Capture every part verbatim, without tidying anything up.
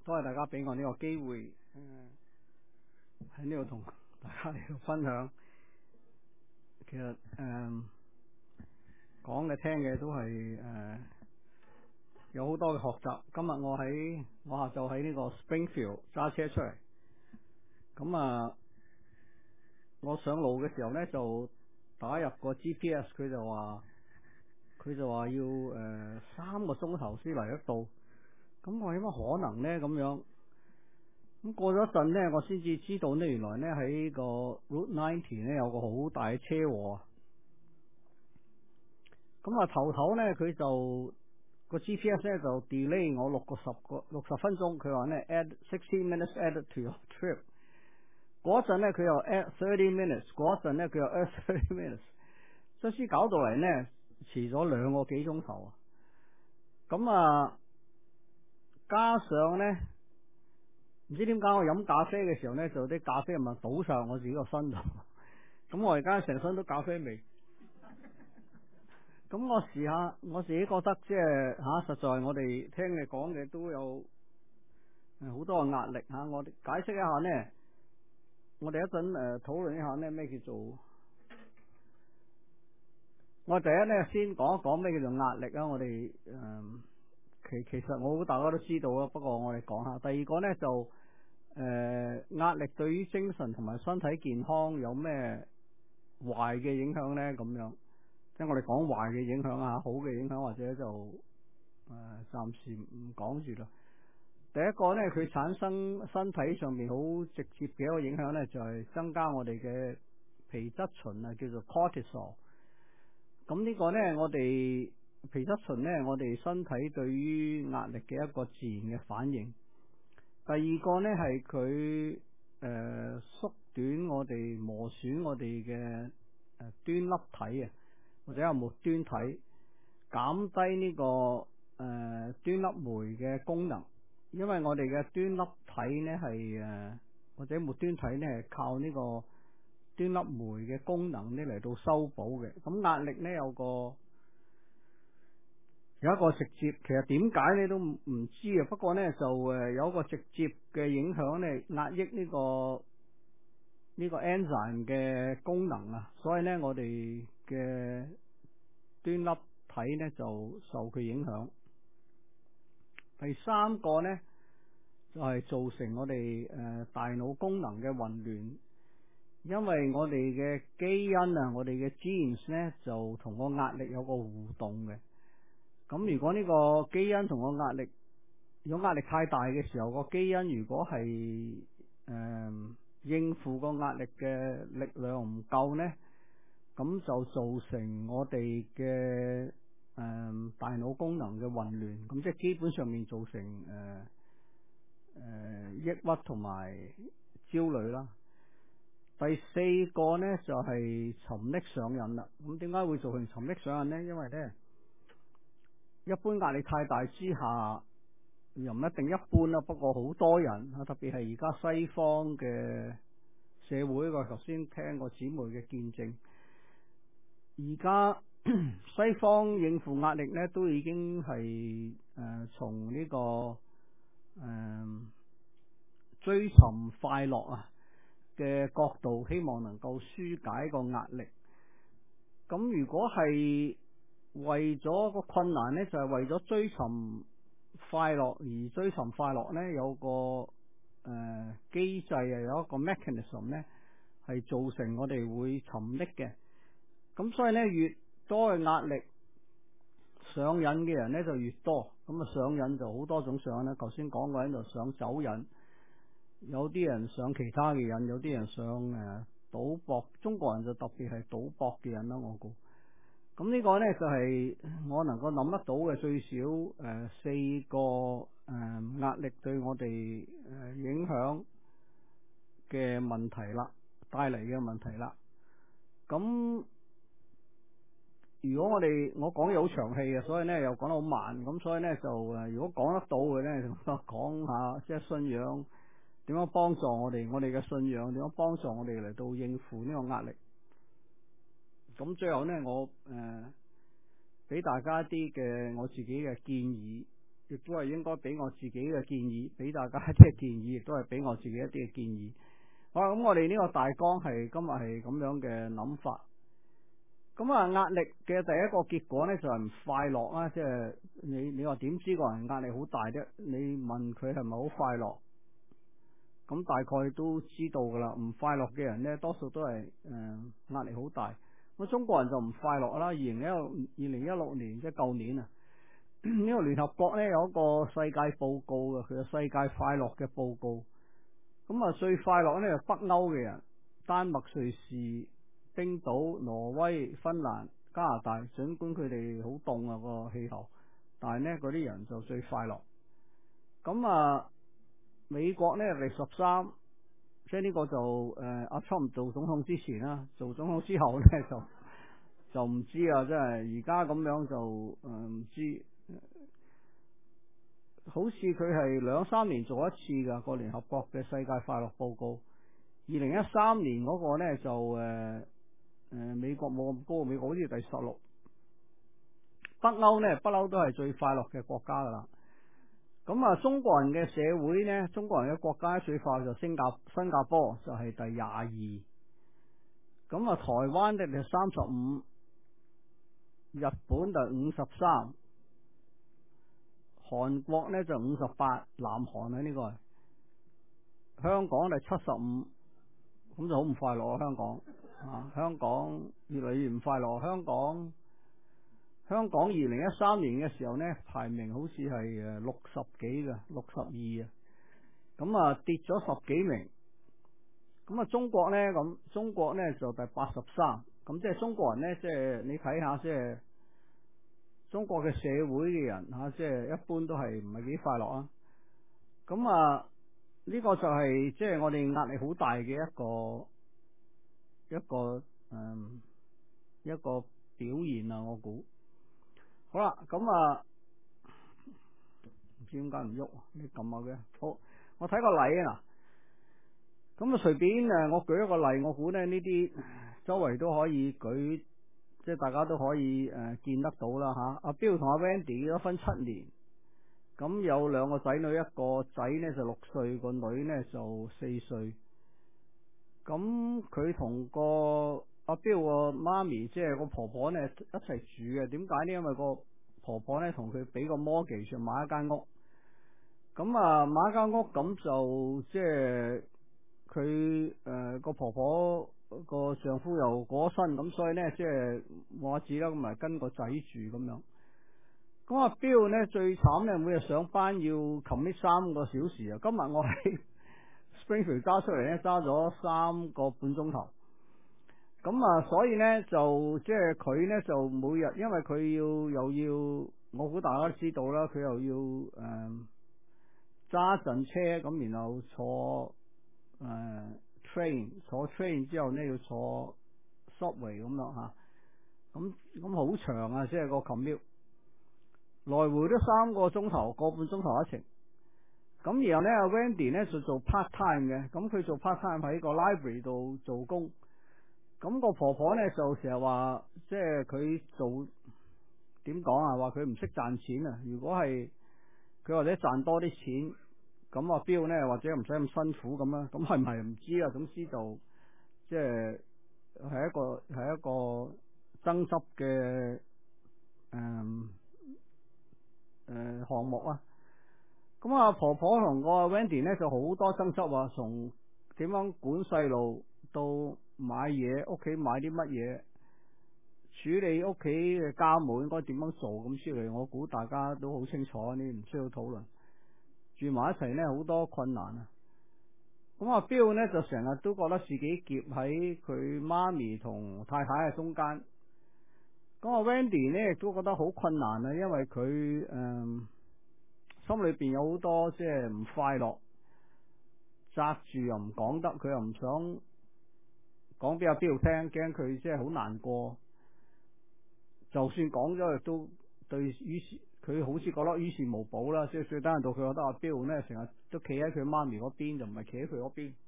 多謝大家俾我呢個機會，喺呢度同大家嚟到分享。其實誒講嘅聽嘅都係誒、呃、有好多嘅學習。今日我喺我下晝喺呢個 Springfield 揸車出嚟，咁啊，我上路嘅時候咧就打入個 G P S， 佢就話佢就話要誒、呃、三個鐘頭先嚟得到。咁我有乜可能咧？咁樣咁過咗一陣咧，我先至知道咧，原來咧喺個 Route ninety 咧有個好大嘅車禍。咁啊頭頭咧佢就個 G P S 咧就 delay 我六個十個六十分鐘，佢話咧 add sixty minutes added to your trip。嗰陣咧佢又 add thirty minutes， 嗰陣咧佢又 add thirty minutes， 所以搞到嚟咧遲咗兩個幾鐘頭啊！咁啊加上咧唔知點解我飲咖啡嘅時候咧，就啲咖啡咪倒上我自己個身度，咁我而家成身都咖啡味。咁我試下，我自己覺得即係吓，實在我哋聽你講嘅都有好多嘅壓力吓。我哋解釋一下咧，我哋一陣誒討論一下咧咩叫做，我第一咧先講一講咩叫做壓力啊。我哋誒、呃、其其實我估大家都知道啊，不過我哋講下。第二個咧就誒壓力對於精神同埋身體健康有咩壞嘅影響咧？咁樣。即係我哋講壞嘅影響啊，好嘅影響或者就誒暫時唔講住啦。第一個咧，佢產生身體上面好直接嘅一個影響咧，就係增加我哋嘅皮質醇啊，叫做 cortisol。咁呢個咧，我哋皮質醇咧，我哋身體對於壓力嘅一個自然嘅反應。第二個咧係佢誒縮短我哋磨損我哋嘅誒端粒體啊，或者有末端體，減低呢、這個誒、呃、端粒酶嘅功能，因為我哋嘅端粒體呢係誒或者末端體呢係靠呢個端粒酶嘅功能呢嚟到修補嘅。咁壓力呢有個有一個直接，其實點解呢都唔唔知啊。不過呢就誒有一個直接嘅影響呢，壓抑呢、這個呢、這個 enzyme 嘅功能啊，所以呢我哋嘅端粒體呢就受佢影響。第三個呢就係、是、造成我哋誒、呃、大腦功能嘅混亂，因為我哋嘅基因啊，我哋嘅 genes 呢就同個壓力有個互動嘅。咁如果呢個基因同個壓力如果壓力太大嘅時候，個基因如果係誒、呃、應付個壓力嘅力量唔夠呢，咁就造成我哋嘅誒大腦功能嘅混亂，咁即係基本上面造成誒誒、呃呃、抑鬱同埋焦慮啦。第四個呢就係、是、沉溺上癮啦。咁點解會造成沉溺上癮呢？因為呢一般壓力太大之下，又唔一定一般啦，不過好多人啊，特別係而家西方嘅社會，我頭先聽過姊妹嘅見證。而家西方應付壓力咧，都已經係誒從呢個誒、呃、追尋快樂啊嘅角度，希望能夠紓解個壓力。咁如果係為咗個困難咧，就係、是、為咗追尋快樂而追尋快樂咧，有個誒、呃、機制啊，有一個 mechanism 咧，係造成我哋會沉溺嘅。咁所以咧，越多嘅壓力上癮嘅人咧就越多。咁啊上癮就好多種上癮啦。頭先講過喺度上酒癮，有啲人上其他嘅癮，有啲人上誒賭博。中國人就特別係賭博嘅癮啦，我估。咁呢個咧就係、是、我能夠諗得到嘅最少誒、呃、四個誒、呃、壓力對我哋誒、呃、影響嘅問題啦，帶嚟嘅問題啦。咁如果我哋我講嘢好長氣嘅，所以咧又講得好慢，咁所以咧就誒，如果講得到嘅咧，就講下即係信仰點樣幫助我哋，我哋嘅信仰點樣幫助我哋嚟到應付呢個壓力。咁最後咧，我誒俾、呃、大家一啲嘅我自己嘅建議。 亦都係應該俾我自己嘅建議，俾大家一啲嘅建議，亦都係俾我自己一啲嘅建議。好啦，咁我哋呢個大綱係今日係咁樣嘅諗法。咁啊，壓力嘅第一個結果咧就係唔快樂啦，即係你你話點知個人壓力好大啫？你問佢係咪好快樂？咁大概都知道噶啦。唔快樂嘅人咧，多數都係誒壓力好大。咁中國人就唔快樂啦。二零一六二零一六年即係舊年啊，呢個聯合國咧有一個世界報告嘅，佢嘅世界快樂嘅報告。咁啊，最快樂咧係北歐嘅人，丹麥、瑞士、冰島、挪威、芬蘭、加拿大。儘管佢哋好凍啊個氣候，但係呢嗰啲人就最快樂。咁啊，美國呢係第十三，即係呢個就誒阿特朗普做總統之前啦，做總統之後呢就就唔知啊，即係而家咁樣就誒唔、呃、知。好似佢係兩三年做一次噶個聯合國嘅世界快樂報告。二零一三年嗰個呢就誒誒、呃呃、美國冇咁高，美國好似第十六。北歐呢不嬲都係最快樂嘅國家噶啦。咁啊，中國人嘅社會呢，中國人嘅國家最快樂就新加新加坡就係第廿二。咁啊，台灣呢就三十五，日本就五十三。韓國呢就五十八，南韓啊呢個係，香港就七十五，咁就好唔快樂啊！香港啊，香港越嚟越唔快樂。香港香港二零一三年嘅時候呢，排名好似係誒六十幾嘅，六十二啊，咁啊跌咗十幾名。咁啊，中國呢咁，中國呢就第八十三，咁即係中國人呢，即係你睇下即係。中國嘅社會嘅人吓，即係一般都係唔係幾快樂啊。咁啊，呢個就係即係我哋壓力好大嘅一個一個誒一個表現啊。我估好啦，咁啊唔知點解唔喐，你撳下嘅。好，我睇個例啊。咁啊，隨便誒，我舉一個例，我估咧呢啲周圍都可以舉。即係大家都可以誒、呃、見得到啦吓，阿 Bill 同阿 Wendy 結咗婚七年，咁有兩個仔女，一個仔呢就六歲，個女呢就四歲。咁佢同個阿 Bill 個媽咪，即係個婆婆呢一齊住嘅。點解呢？因為個婆婆呢同佢俾個 mortgage 買一間屋。咁啊買一間屋，咁就即係佢誒個婆婆。個丈夫又過身，咁所以呢，即係我子啦，咁咪跟個仔住咁樣。咁阿 Bill 呢最慘呢，每日上班要 commit 三個小時啊。今日我喺 Springfield 揸出嚟呢，揸咗三個半鐘頭。咁啊，所以呢，就即係佢呢，就每日，因為佢要又要，我估大家都知道啦，佢又要誒揸陣車，咁然後坐誒。呃 train 坐 train 之後呢，要坐 subway 咁樣吓，咁咁好長啊，即係個 commute 來回都三個鐘頭，個半鐘頭一程。咁然後呢，阿 Wendy 呢就做 part time 嘅，咁佢做 part time 喺個 library 度做工。咁個婆婆呢就成日話，即係佢做點講啊？話佢唔識賺錢啊！如果係佢或者賺多啲錢。咁阿 Bill 呢，或者唔使咁辛苦咁啦，咁係唔係唔知啊？總之就即係係一個係一個爭執嘅誒誒項目啊。咁啊，婆婆同個 Wendy 呢就好多爭執啊，從點樣管細路到買嘢，屋企買啲乜嘢，處理屋企嘅家務應該點樣做咁之類，我估大家都好清楚，呢唔需要討論。住埋一齊呢，好多困難啊！咁阿 Bill 呢就成日都覺得自己夾喺佢媽咪同太太嘅中間。咁阿 Wendy 呢亦都覺得好困難啊，因為佢誒、嗯、心裏邊有好多即係唔快樂，紮住又唔講得，佢又唔想講俾阿 Bill 聽，驚佢即係好難過。就算講咗，亦都對於是。佢好似覺得於事無補啦，所以最低限度佢覺得阿 Bill 呢成日都企喺佢媽咪嗰邊，就唔係企喺佢嗰邊。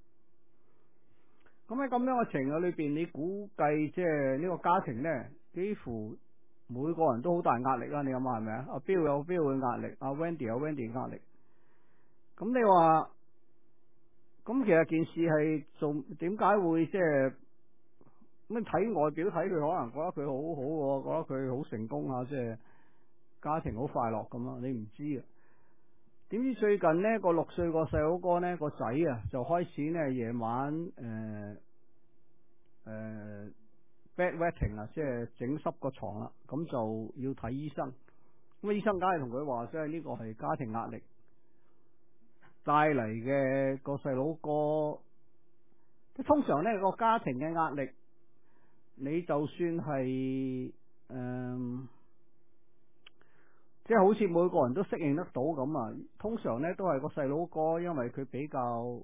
咁喺咁樣嘅情況裏邊，你估計即係呢個家庭呢，幾乎每個人都好大壓力啦，你諗下係咪啊？阿 Bill 有 Bill 嘅壓力，阿 Wendy 有 Wendy 嘅壓力。咁你話，咁其實件事係做點解會即係咁睇外表睇佢可能覺得佢好好喎，覺得佢好成功啊，即係家庭好快樂咁咯，你唔知啊。點知最近呢個六歲個細佬哥呢個仔啊，就開始呢夜晚誒誒。呃呃 bedwetting 啊，即係整濕個床啦，咁就要睇醫生。咁醫生梗係同佢話，即係呢個係家庭壓力帶嚟嘅個細佬哥。通常呢個家庭嘅壓力，你就算係誒、呃，即係好似每個人都適應得到咁啊。通常呢都係個細佬哥，因為佢比較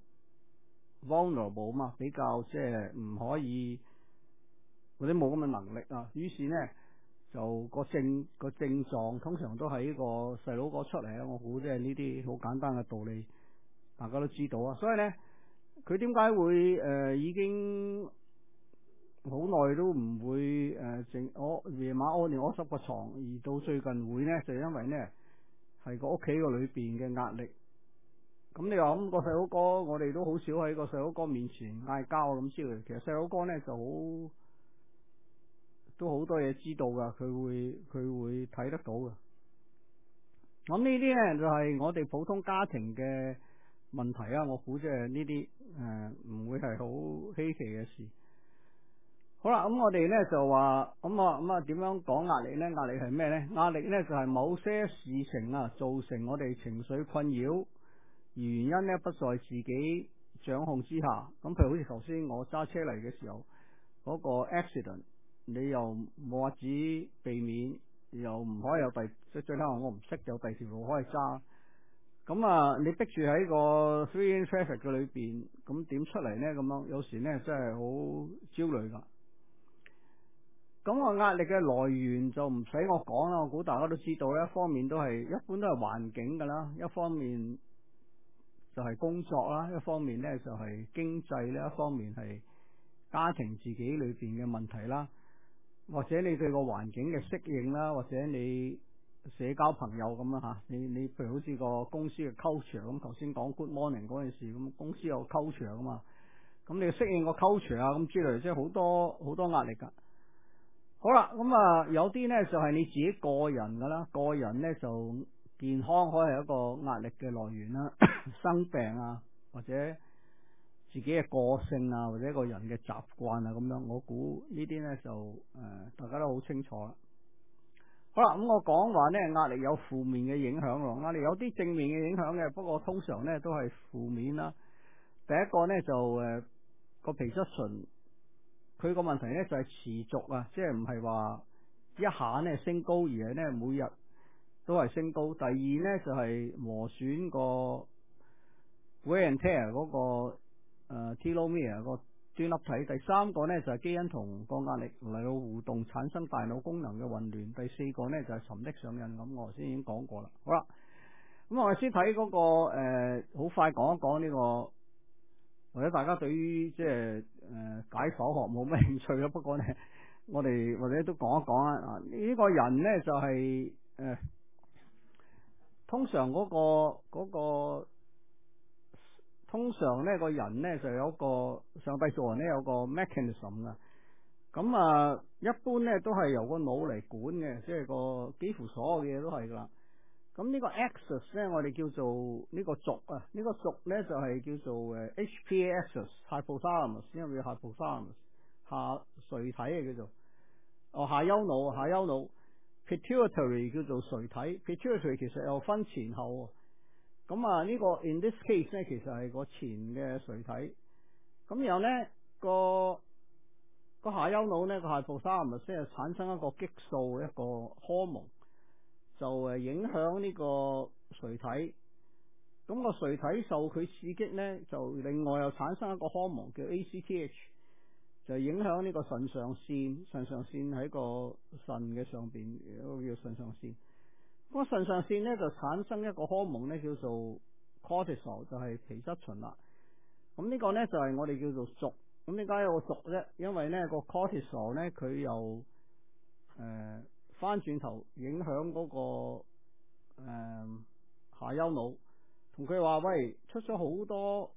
vulnerable 嘛，比較即係唔可以。或者冇咁嘅能力啊，於是呢，就個症個症狀通常都係呢個細佬哥出嚟啊！我估即係呢啲好簡單嘅道理，大家都知道啊。所以呢，佢點解會誒、呃、已經好耐都唔會誒整屙夜晚屙尿屙濕個床，而到最近會呢，就因為呢係個屋企個裏邊嘅壓力。咁你話咁個細佬哥，我哋都好少喺個細佬哥面前嗌交咁之類。其實細佬哥呢就好。都好多嘢知道噶，佢會佢會睇得到噶。咁呢啲呢，就係、是、我哋普通家庭嘅問題啊！我估即係呢啲誒唔會係好稀奇嘅事。好啦，咁、嗯、我哋呢就話咁啊咁啊點樣講壓力呢？壓力係咩呢？壓力呢就係、是、某些事情啊造成我哋情緒困擾，而原因呢不在自己掌控之下。咁譬如好似頭先我揸車嚟嘅時候嗰、那個 accident。你又冇法子避免，又唔可以有第即最後我唔識有第二條路可以揸。咁啊，你逼住喺個 three lane traffic 嘅裏邊，咁點出嚟呢？咁樣有時呢真係好焦慮噶。咁個壓力嘅來源就唔使我講啦，我估大家都知道咧。一方面都係一般都係環境噶啦，一方面就係工作啦，一方面呢就係經濟咧，一方面係家庭自己裏邊嘅問題啦。或者你對個環境嘅適應啦，或者你社交朋友咁啦吓，你你譬如好似個公司嘅 culture 咁，頭先講 good morning 嗰件事咁，公司有 culture 噶嘛，咁你適應個 culture 啊咁之類，即係好多好多壓力噶。好啦，咁啊有啲呢就係你自己個人噶啦，個人呢就健康可以係一個壓力嘅來源啦，生病啊或者。自己嘅個性啊，或者一個人嘅習慣啊，咁樣，我估呢啲呢就誒、呃，大家都好清楚啦。好啦，咁、嗯、我講話呢，壓力有負面嘅影響咯，壓力有啲正面嘅影響嘅，不過通常呢都係負面啦。第一個呢就誒個、呃、皮質醇，佢個問題呢就係、是、持續啊，即係唔係話一下呢升高，而係呢每日都係升高。第二呢就係、是、磨損個 wear and tear 嗰、那個。誒、uh, telomere 個端粒體，第三個呢就係、是、基因同個壓力嚟到互動，產生大腦功能嘅混亂。第四個呢就係、是、沉溺上癮，咁我頭先已經講過啦。好啦，咁我哋先睇嗰個誒，好、呃、快講一講呢、這個，或者大家對於即係誒解剖學冇咩興趣咯。不過呢，我哋或者都講一講啊。啊，呢個人呢就係、是、誒、呃，通常嗰、那個嗰個。那個通常呢個人呢就有一個上帝做人呢有個 mechanism 噶，咁啊一般呢都係由個腦嚟管嘅，即係個幾乎所有嘅嘢都係噶啦。咁呢個 axis 呢我哋叫做呢個軸啊，呢、這個軸呢就係、是、叫做誒 H P A axis，hypothalamus 因為叫 hypothalamus 下垂體啊叫做，哦下丘腦下丘腦 pituitary 叫做垂體 pituitary 其實又分前後。咁啊，呢個 in this case 咧，其實係個前嘅垂體。咁然後咧，個個下丘腦咧，個 hypothalamus 先係產生一個激素，一個荷蒙，就誒影響呢個垂體。咁個垂體受佢刺激咧，就另外又產生一個荷蒙叫 A C T H，就影響呢個腎上腺。腎上腺喺個腎嘅上邊，有個叫腎上腺。咁腎上腺咧就產生一個荷蒙咧叫做 cortisol，就係皮質醇啦。咁呢個咧就係、是、我哋叫做軸。咁點解有個軸咧？因為咧個 cortisol 咧佢又誒翻轉頭影響嗰、那個誒、呃、下丘腦，同佢話喂，出咗好多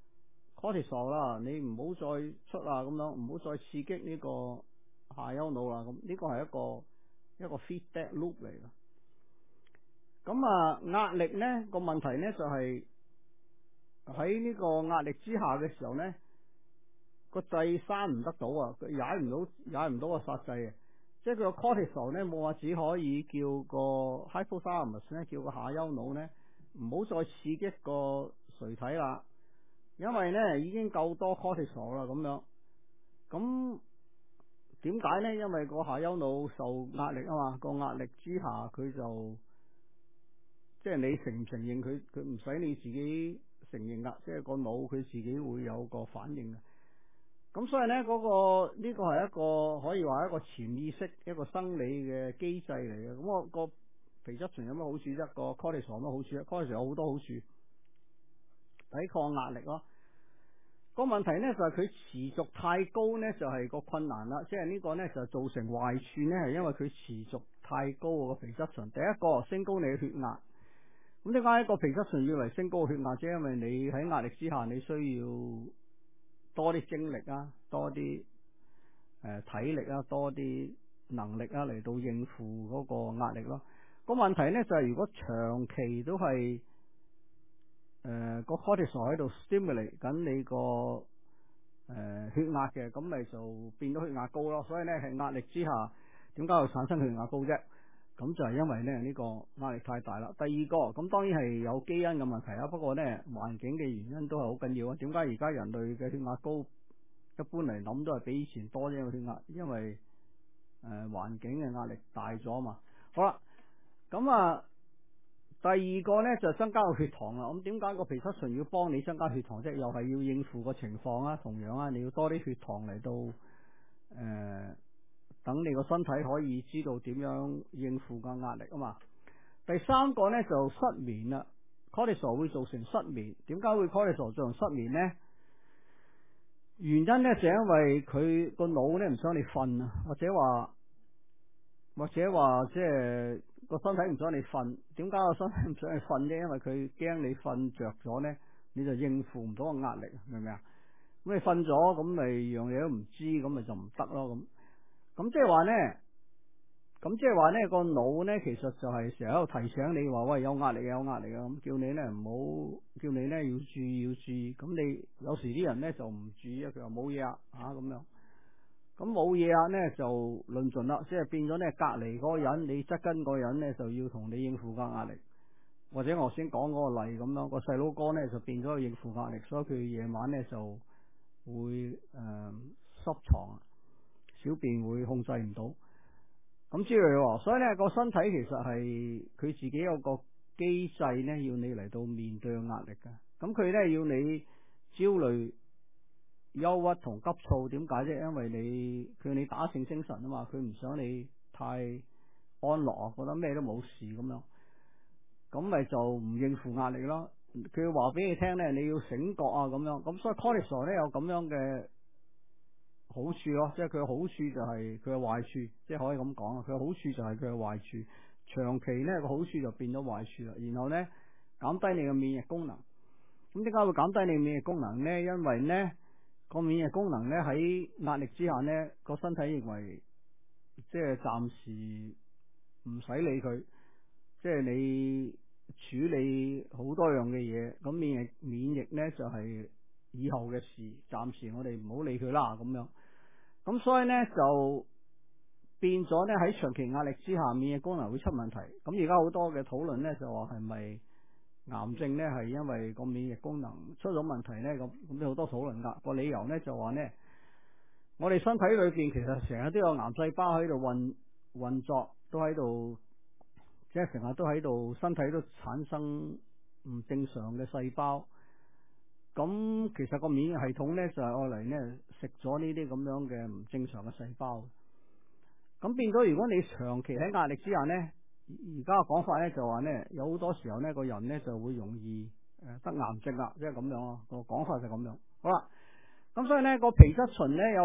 cortisol 啦，你唔好再出啊，咁樣唔好再刺激呢個下丘腦啦，咁呢個係一個一個 feedback loop 嚟嘅。咁啊，壓力咧個問題咧就係喺呢個壓力之下嘅時候咧，個掣閂唔得到啊，佢踩唔到踩唔到個剎掣啊，即係佢個 cortisol 咧冇話只可以叫個 hypothalamus 咧，叫個下丘腦咧唔好再刺激個垂體啦，因為咧已經夠多 cortisol 啦咁樣。咁點解咧？因為個下丘腦受壓力啊嘛，個壓力之下佢就即係你承唔承認佢，佢唔使你自己承認噶，即係個腦佢自己會有個反應嘅。咁所以咧，嗰個呢個係一個可以話一個潛意識一個生理嘅機制嚟嘅。咁我個皮質醇有乜好處啫？個 cortisol 有乜好處啊 cortisol 有好多好處，抵抗壓力咯。個問題咧就係佢持續太高咧，就係個困難啦。即係呢個咧就造成壞處咧，係因為佢持續太高個皮質醇。第一個升高你嘅血壓。咁點解一個皮質醇要嚟升高血壓啫？因為你喺壓力之下，你需要多啲精力啊，多啲誒、呃、體力啊，多啲能力啊嚟到應付嗰個壓力咯。個問題咧就係、是、如果長期都係誒個 cortisol 喺度 stimulate 緊你個誒、呃、血壓嘅，咁咪就變咗血壓高咯。所以咧係壓力之下，點解會產生血壓高啫？咁就係因為咧呢、這個壓力太大啦。第二個咁當然係有基因嘅問題啦。不過咧環境嘅原因都係好緊要啊。點解而家人類嘅血壓高？一般嚟諗都係比以前多啲嘅血壓，因為誒環、呃、境嘅壓力大咗嘛。好啦，咁啊第二個咧就增加個血糖啦。咁點解個皮質醇要幫你增加血糖啫？又係要應付個情況啊。同樣啊，你要多啲血糖嚟到誒。呃等你個身體可以知道點樣應付個壓力啊嘛。第三個咧就失眠啦 ，cortisol 會造成失眠。點解會 cortisol 造成失眠咧？原因咧就因為佢個腦咧唔想你瞓啊，或者話或者話即係個身體唔想你瞓。點解個身體唔想你瞓啫？因為佢驚你瞓着咗咧，你就應付唔到個壓力，明唔明啊？咁你瞓咗，咁咪樣嘢都唔知，咁咪就唔得咯咁。咁即係話咧，咁即係話咧個腦咧，其實就係成日喺度提醒你話喂，有壓力有壓力啊，咁叫你咧唔好，叫你咧要注意要注意。咁你有時啲人咧就唔注意啊，佢話冇嘢啊吓咁樣，咁冇嘢啊咧就論盡啦，即係變咗咧隔籬嗰個人，你側跟嗰個人咧就要同你應付個壓力，或者我先講嗰個例咁樣，個細佬哥咧就變咗去應付壓力，所以佢夜晚咧就會誒濕床。小便會控制唔到，咁之類喎，所以咧個身體其實係佢自己有個機制咧，要你嚟到面對壓力嘅。咁佢咧要你焦慮、憂鬱同急躁，點解啫？因為你佢要你打醒精神啊嘛，佢唔想你太安樂啊，覺得咩都冇事咁樣，咁咪就唔應付壓力咯。佢話俾你聽咧，你要醒覺啊咁樣，咁所以 cortisol 咧有咁樣嘅好處咯，即係佢嘅好處就係佢嘅壞處，即係可以咁講啊。佢嘅好處就係佢嘅壞處，長期咧個好處就變咗壞處啦。然後咧減低你嘅免疫功能。咁點解會減低你免疫功能咧？因為咧個免疫功能咧喺壓力之下咧，個身體認為即係暫時唔使理佢，即係你處理好多樣嘅嘢，咁免疫免疫咧就係以後嘅事，暫時我哋唔好理佢啦咁樣。咁所以咧就變咗咧喺長期壓力之下，免疫功能會出問題。咁而家好多嘅討論咧就話係咪癌症咧係因為個免疫功能出咗問題咧？咁咁有好多討論噶。個理由咧就話咧，我哋身體裏邊其實成日都有癌細胞喺度運運作，都喺度即係成日都喺度，身體都產生唔正常嘅細胞。咁其實個免疫系統咧就係愛嚟咧食咗呢啲咁樣嘅唔正常嘅細胞。咁變咗如果你長期喺壓力之下咧，而家嘅講法咧就話咧有好多時候咧個人咧就會容易誒得癌症啦，即係咁樣咯。個講法就咁樣。好啦，咁所以咧個皮質醇咧有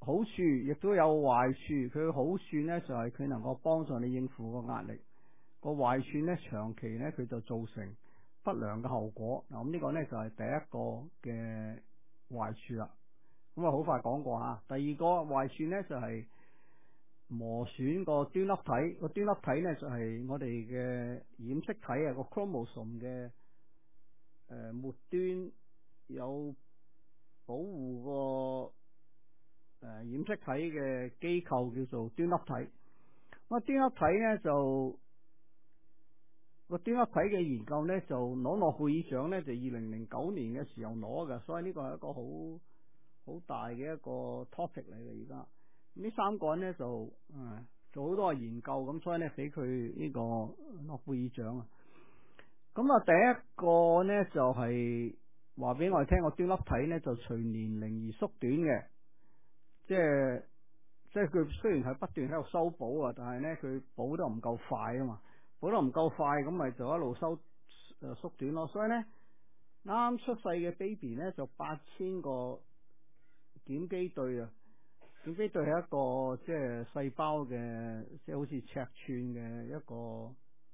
好處，亦都有壞處。佢嘅好處呢，就係佢能夠幫助你應付個壓力，個壞處呢，長期呢，佢就造成不良嘅後果。嗱，咁呢個呢，就係第一個嘅壞處啦。咁啊好快講過吓。第二個壞處呢，就係磨損個端粒體。個端粒體呢，就係我哋嘅染色體啊，個 chromosome 嘅誒末端有保護個誒染色體嘅機構叫做端粒體。咁啊端粒體呢，就個端粒體嘅研究呢，就攞諾貝爾獎呢，就二零零九年嘅時候攞嘅，所以呢個係一個好好大嘅一個 topic 嚟嘅。而家呢三個人呢，就誒做好多嘅研究，咁所以呢，俾佢呢個諾貝爾獎啊。咁啊第一個呢，就係話俾我哋聽，個端粒體呢，就隨年齡而縮短嘅。即係即係佢雖然係不斷喺度修補啊，但係呢，佢補得唔夠快啊嘛，補得唔夠快，咁咪就一路收誒縮短咯。所以呢，啱啱出世嘅 baby 呢，就八千個鹼基對啊，鹼基對係一個即係細胞嘅，即係好似尺寸嘅一個誒、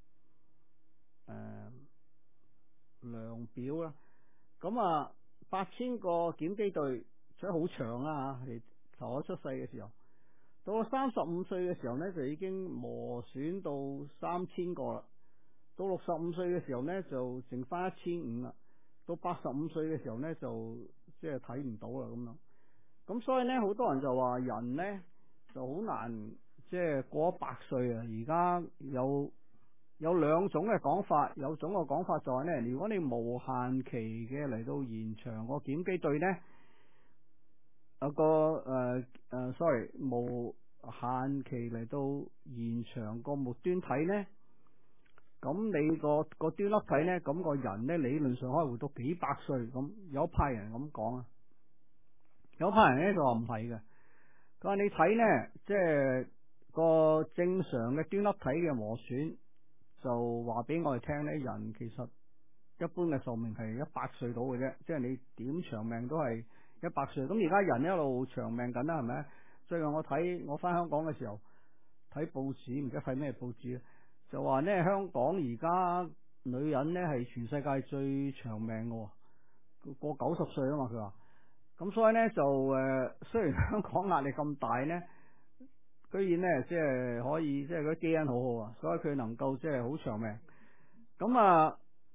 呃、量表啦。咁啊，八千個鹼基對，所以好長啊吓，係頭一出世嘅時候，到咗三十五歲嘅時候呢，就已經磨損到三千個啦。到六十五歲嘅時候呢，就剩翻一千五啦。到八十五歲嘅時候呢，就即係睇唔到啦咁樣。咁所以呢，好多人就話人呢就好難即係過一百歲啊。而家有有兩種嘅講法，有種嘅講法就係呢：如果你無限期嘅嚟到延長個鹼基對呢，有個誒誒、呃呃、sorry 無限期嚟到延長個末端體呢，咁你個個端粒體呢，咁個人呢，理論上可以活到幾百歲。咁有一派人咁講啊，有一派人呢就話唔係嘅。佢話你睇呢，即係個正常嘅端粒體嘅磨損，就話俾我哋聽呢，人其實一般嘅壽命係一百歲到嘅啫，即係你點長命都係一百歲。咁而家人一路長命緊啦，係咪？最近我睇我翻香港嘅時候睇報紙，唔知睇咩報紙，就話呢，香港而家女人呢係全世界最長命嘅，過九十歲啊嘛。佢話咁，所以呢，就誒、呃，雖然香港壓力咁大呢，居然呢，即係可以即係嗰啲基因好好啊，所以佢能夠即係好長命。咁啊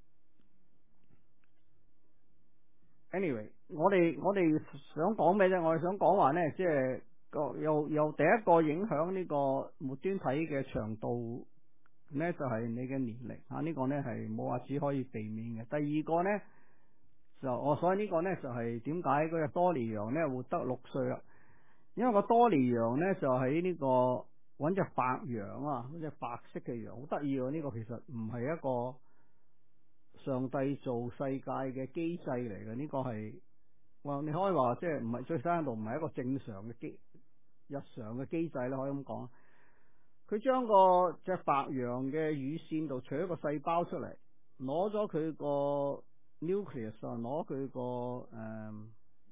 ，anyway，我哋我哋想講咩啫？我哋想講話呢，即係個又又第一個影響呢個末端體嘅長度呢，就係、是、你嘅年齡啊。呢、這個呢係冇話只可以避免嘅。第二個呢，就我所以呢個呢，就係點解嗰隻多尼羊呢活得六歲啦？因為個多尼羊呢，就喺呢、這個揾隻白羊啊，嗰隻白色嘅羊好得意喎。呢、這個其實唔係一個上帝造世界嘅機制嚟嘅，呢、這個係哇你可以話即係唔係最低限度唔係一個正常嘅機日常嘅機制啦，可以咁講。佢將個隻白羊嘅乳腺度取一個細胞出嚟，攞咗佢個 nucleus 啊，攞佢個誒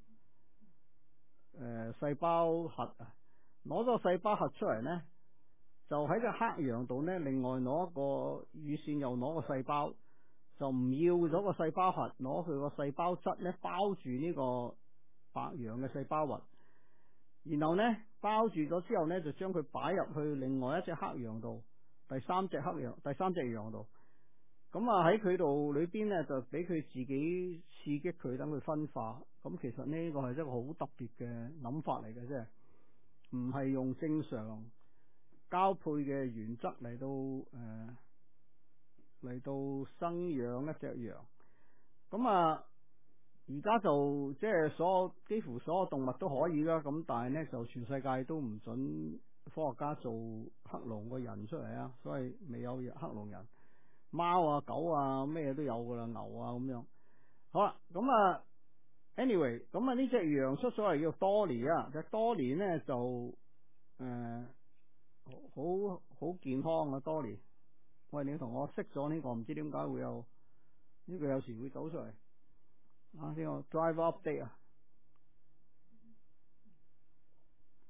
誒細胞核啊，攞咗個細胞核出嚟呢，就喺隻黑羊度呢，另外攞一個乳腺，又攞個細胞，就唔要咗個細胞核，攞佢個細胞質呢包住呢個白羊嘅細胞核，然後呢包住咗之後呢，就將佢擺入去另外一隻黑羊度，第三隻黑羊，第三隻羊度。咁啊喺佢度裏邊呢，就俾佢自己刺激佢，等佢分化。咁其實呢個係一個好特別嘅諗法嚟嘅啫，唔係用正常交配嘅原則嚟到誒嚟到生養一隻羊。咁啊而家就即係所有幾乎所有動物都可以啦。咁但係呢，就全世界都唔准科學家做克隆個人出嚟啊，所以未有克隆人。貓啊、狗啊，咩都有噶啦，牛啊咁樣。好啦，咁啊，anyway，咁啊呢隻羊出咗嚟叫多尼啊，隻多尼呢就誒、呃、好好健康啊，多尼。喂，你同我識咗呢個，唔知點解會有呢個有時會走出嚟啊？呢個 driver update 啊，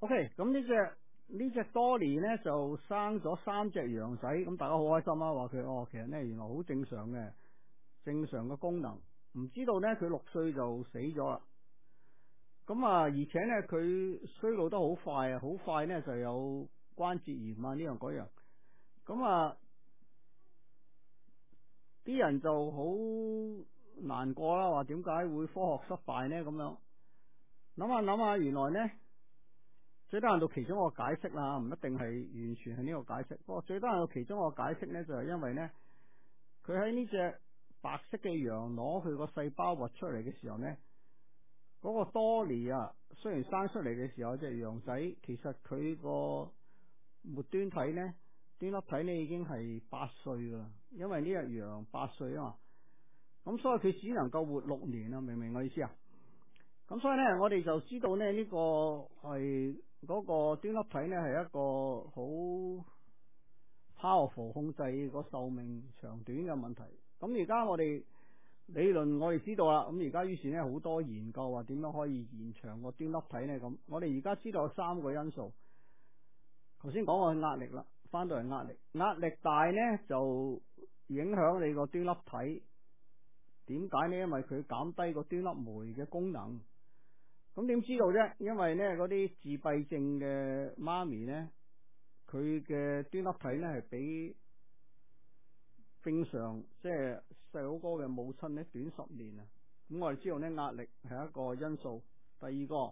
OK，咁呢隻呢隻多年咧就生咗三隻羊仔，咁大家好開心啊！話佢哦，其實咧原來好正常嘅，正常嘅功能。唔知道咧佢六歲就死咗啦。咁啊，而且咧佢衰老得好快啊，好快咧就有關節炎啊呢樣嗰樣。咁啊，啲人就好難過啦，話點解會科學失敗呢？咁樣諗下諗下，原來呢，最低限度其中一個解釋啦，唔一定係完全係呢個解釋。不過最低限度其中一個解釋呢，就係因為呢，佢喺呢隻白色嘅羊攞佢個細胞核出嚟嘅時候呢，嗰個多尼啊，雖然生出嚟嘅時候隻羊仔，其實佢個末端體呢，端粒體呢已經係八歲噶啦，因為呢隻羊八歲啊嘛，咁所以佢只能夠活六年啊，明唔明我意思啊？咁所以呢，我哋就知道呢，呢個係嗰個端粒體呢係一個好 powerful 控制個壽命長短嘅問題。咁而家我哋理論我哋知道啦，咁而家於是呢，好多研究話點樣可以延長個端粒體呢？咁我哋而家知道有三個因素。頭先講過壓力啦，翻到嚟壓力，壓力大呢就影響你個端粒體。點解呢？因為佢減低個端粒酶嘅功能。咁點知道啫？因為呢嗰啲自閉症嘅媽咪呢，佢嘅端粒體呢係比正常即係細佬哥嘅母親呢短十年啊。咁我哋知道呢，壓力係一個因素。第二個，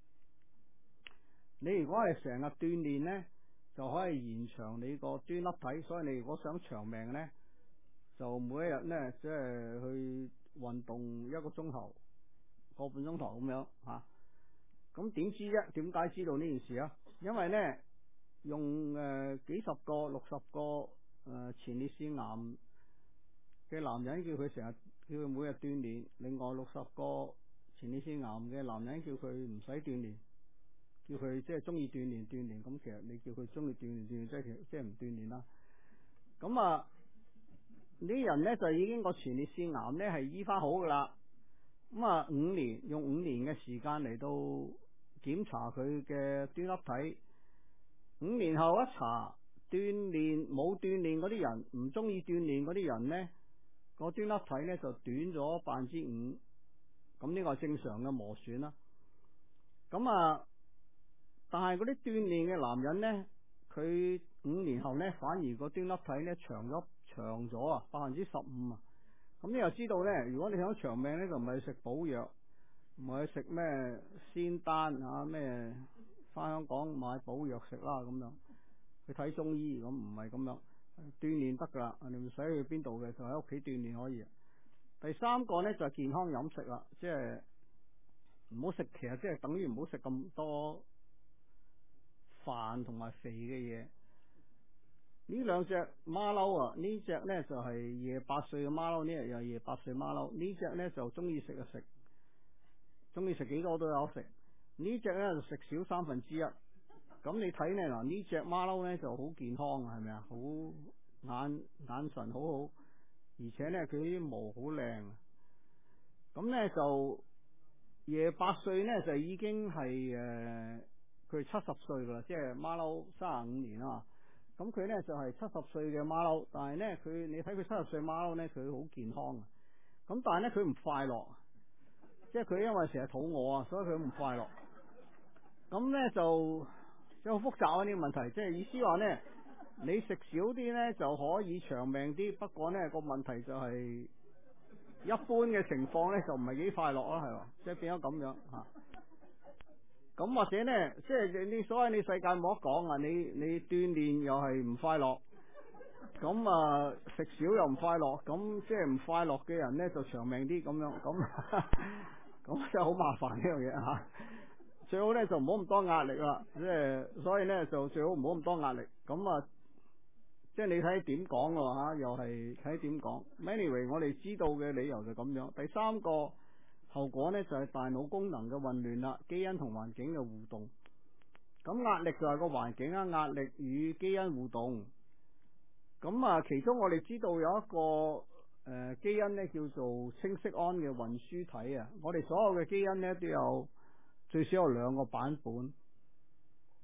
你如果係成日鍛煉呢，就可以延長你個端粒體。所以你如果想長命呢，就每一日呢，即係去運動一個鐘頭、個半鐘頭咁樣吓。咁點知啫？點解知道呢件事啊？因為呢，用誒、呃、幾十個、六十個誒、呃、前列腺癌嘅男人叫佢成日叫佢每日鍛煉，另外六十個前列腺癌嘅男人叫佢唔使鍛煉，叫佢即係中意鍛煉鍛煉。咁其實你叫佢中意鍛煉鍛煉，即係即係唔鍛煉啦。咁啊，呢啲人呢，就已經個前列腺癌呢係醫翻好噶啦。咁啊，五年用五年嘅時間嚟到檢查佢嘅端粒體，五年後一查，鍛煉冇鍛煉嗰啲人，唔中意鍛煉嗰啲人呢，個端粒體呢就短咗百分之五。咁呢個係正常嘅磨損啦。咁啊，但係嗰啲鍛煉嘅男人呢，佢五年後呢，反而個端粒體呢長咗長咗啊，百分之十五啊。咁你又知道呢，如果你想長命呢，就唔係食補藥，唔係食咩仙丹啊，咩翻香港買補藥食啦咁樣，去睇中醫，咁唔係咁樣，鍛煉得噶啦，你唔使去邊度嘅，就喺屋企鍛煉可以。第三個呢，就係健康飲食啦，即係唔好食，其實即係等於唔好食咁多飯同埋肥嘅嘢。呢兩隻馬騮啊，呢隻呢就係夜八歲嘅馬騮，呢日又係夜八歲馬騮。呢隻呢就中意食就食，中意食幾多都有食。呢隻呢就食少三分之一。咁你睇呢嗱，呢隻馬騮呢就好健康，係咪啊？好眼眼神好好，而且呢佢啲毛好靚。咁呢就夜八歲呢就已經係誒佢七十歲噶啦，即係馬騮三十五年啊。咁佢呢就係七十歲嘅馬騮，但係呢佢你睇佢七十歲馬騮呢，佢好健康啊。咁但係呢佢唔快樂，即係佢因為成日肚餓啊，所以佢唔快樂。咁呢就即係好複雜啊呢個問題，即係意思話呢，你食少啲呢就可以長命啲，不過呢個問題就係一般嘅情況呢就唔係幾快樂啦，係嘛，即係變咗咁樣吓。咁或者呢，即係你所謂你世界冇得講啊！你你鍛煉又係唔快樂，咁啊食少又唔快樂，咁即係唔快樂嘅人呢就長命啲咁樣，咁咁真係好麻煩呢樣嘢吓。最好呢就唔好咁多壓力啦，即係所以呢就最好唔好咁多壓力。咁啊，即係你睇點講咯吓，又係睇點講。Anyway，我哋知道嘅理由就咁樣。第三個後果呢，就係大腦功能嘅混亂啦，基因同環境嘅互動。咁壓力就係個環境啊，壓力與基因互動。咁啊，其中我哋知道有一個誒、呃、基因呢，叫做清晰胺嘅運輸體啊。我哋所有嘅基因呢，都有最少有兩個版本。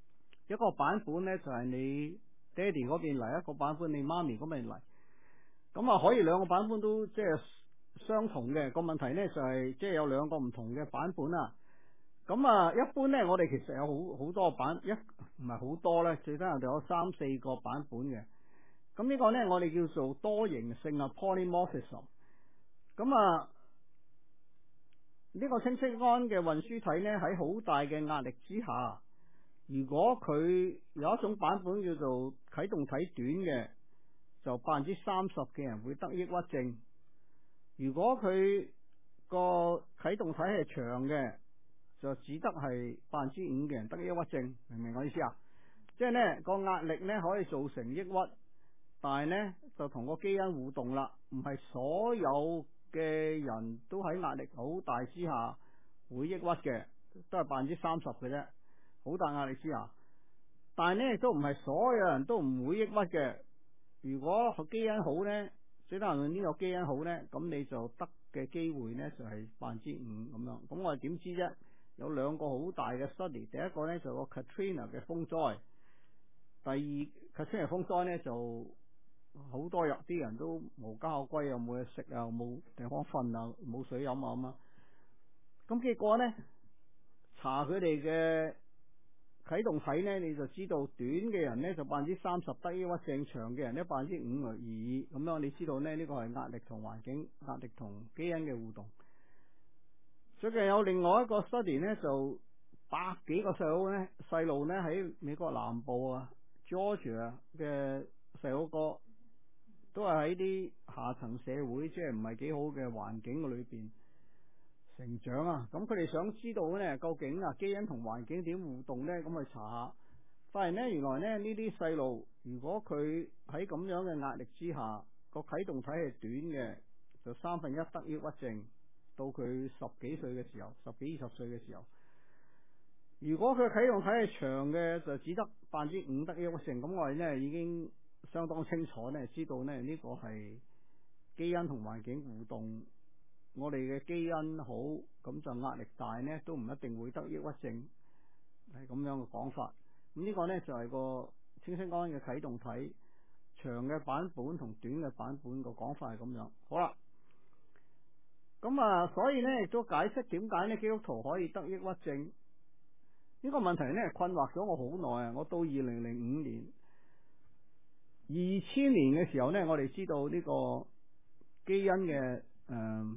一個版本咧就係、是、你爹哋嗰邊嚟，一個版本你媽咪嗰邊嚟。咁啊可以兩個版本都即係相同嘅，個問題咧就係即係有兩個唔同嘅版本啊。咁啊一般咧我哋其實有好好多版，一唔係好多咧，最低我哋有三四個版本嘅。咁呢個咧我哋叫做多形性啊 polymorphism。咁啊呢個清晰胺嘅運輸體咧喺好大嘅壓力之下，如果佢有一種版本叫做啟動體短嘅，就百分之三十嘅人會得抑鬱症。如果佢個啟動體係長嘅，就只得係百分之五嘅人得抑鬱症。明唔明我意思啊？即係呢個壓力呢可以造成抑鬱，但係呢就同個基因互動啦，唔係所有嘅人都喺壓力好大之下會抑鬱嘅，都係百分之三十嘅啫。好大壓力之下，但係呢亦都唔係所有人都唔會抑鬱嘅。如果個基因好呢，最多人呢個基因好呢，咁你就得嘅機會呢就係百分之五咁樣。咁我哋點知啫？有兩個好大嘅 study， 第一個呢就個 Katrina 嘅風災，第二 Katrina 風災呢就好多日啲人都無家可歸，又冇嘢食啊，冇地方瞓啊，冇水飲啊咁啊。咁結果呢，查佢哋嘅啟動體呢，你就知道短嘅人呢就百分之三十得抑鬱症，長嘅人呢百分之五而已。咁樣你知道呢，呢個係壓力同環境、壓力同基因嘅互動。最近有另外一個 study 呢，就百幾個細佬呢細路呢喺美國南部啊 Georgia 嘅細佬哥，都係喺啲下層社會，即係唔係幾好嘅環境裏邊成長啊。咁佢哋想知道呢，究竟啊基因同環境點互動呢？咁去查下，發現呢，原來呢呢啲細路，如果佢喺咁樣嘅壓力之下，個啟動體係短嘅，就三分一得抑鬱症。到佢十幾歲嘅時候，十幾二十歲嘅時候，如果佢啟動體係長嘅，就只得百分之五得抑鬱症。咁我哋呢已經相當清楚呢，知道呢呢個係基因同環境互動。我哋嘅基因好，咁就壓力大呢都唔一定會得抑鬱症，係咁樣嘅講法。咁呢個呢就係個清晰胺嘅啟動體長嘅版本同短嘅版本個講法係咁樣。好啦。咁啊，所以呢亦都解釋點解呢基督徒可以得抑鬱症呢個問題呢困惑咗我好耐啊！我到二零零五年、二千年嘅時候呢，我哋知道呢個基因嘅誒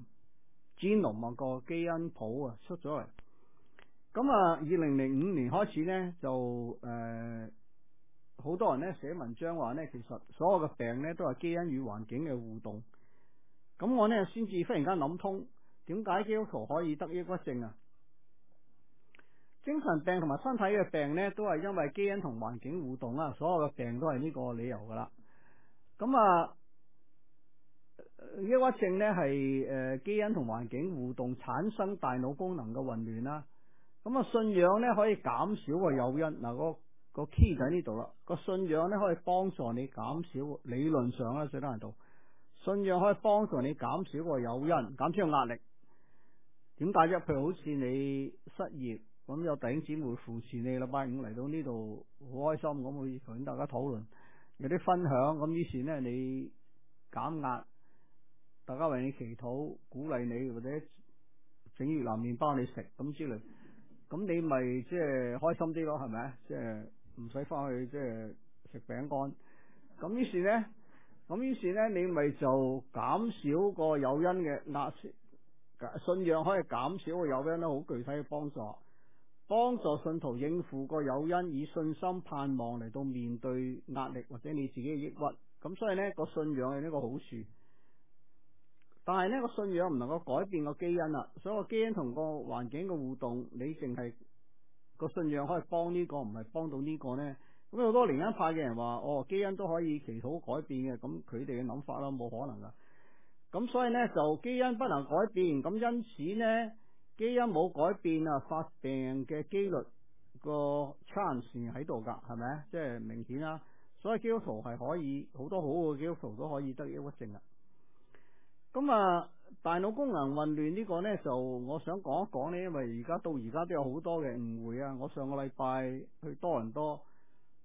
genome 啊個基因譜啊出咗嚟。咁啊，二零零五年開始呢，就誒好、呃、多人呢寫文章話呢，其實所有嘅病呢都係基因與環境嘅互動。咁我呢先至忽然間諗通，點解基督徒可以得抑鬱症啊？精神病同埋身體嘅病呢，都係因為基因同環境互動啊！所有嘅病都係呢個理由噶啦。咁啊，抑鬱症呢係誒基因同環境互動產生大腦功能嘅混亂啦。咁啊，信仰呢可以減少個誘因嗱，個個 key 就喺呢度啦。個信仰呢可以幫助你減少，理論上啦，最多人度。信仰可以幫助你減少個誘因，減少個壓力。點解啫？譬如好似你失業，咁有弟兄姊妹扶持你，禮拜五嚟到呢度好開心，咁可以同大家討論，有啲分享。咁於是呢，你減壓，大家為你祈禱，鼓勵你，或者整越南麵包你食咁之類。咁你咪即係開心啲咯，係咪？即係唔使翻去即係食餅乾。咁於是呢。咁於是呢，你咪就減少個誘因嘅壓，信仰可以減少個誘因咧，好具體嘅幫助，幫助信徒應付個誘因，以信心盼望嚟到面對壓力或者你自己嘅抑鬱。咁所以呢個信仰係呢個好處，但係呢個信仰唔能夠改變個基因啦。所以個基因同個環境嘅互動，你淨係個信仰可以幫呢個，唔係幫到呢個呢？咁好多靈恩派嘅人話，哦，基因都可以祈禱改變嘅，咁佢哋嘅諗法啦，冇可能噶。咁所以呢，就基因不能改變，咁因此呢，基因冇改變啊，發病嘅幾率個 chance 喺度噶，係咪？即係明顯啦。所以基督徒係可以，好多好嘅基督徒都可以得抑鬱症啦。咁啊，大腦功能混亂呢個呢，就我想講一講呢，因為而家到而家都有好多嘅誤會啊。我上個禮拜去多倫多。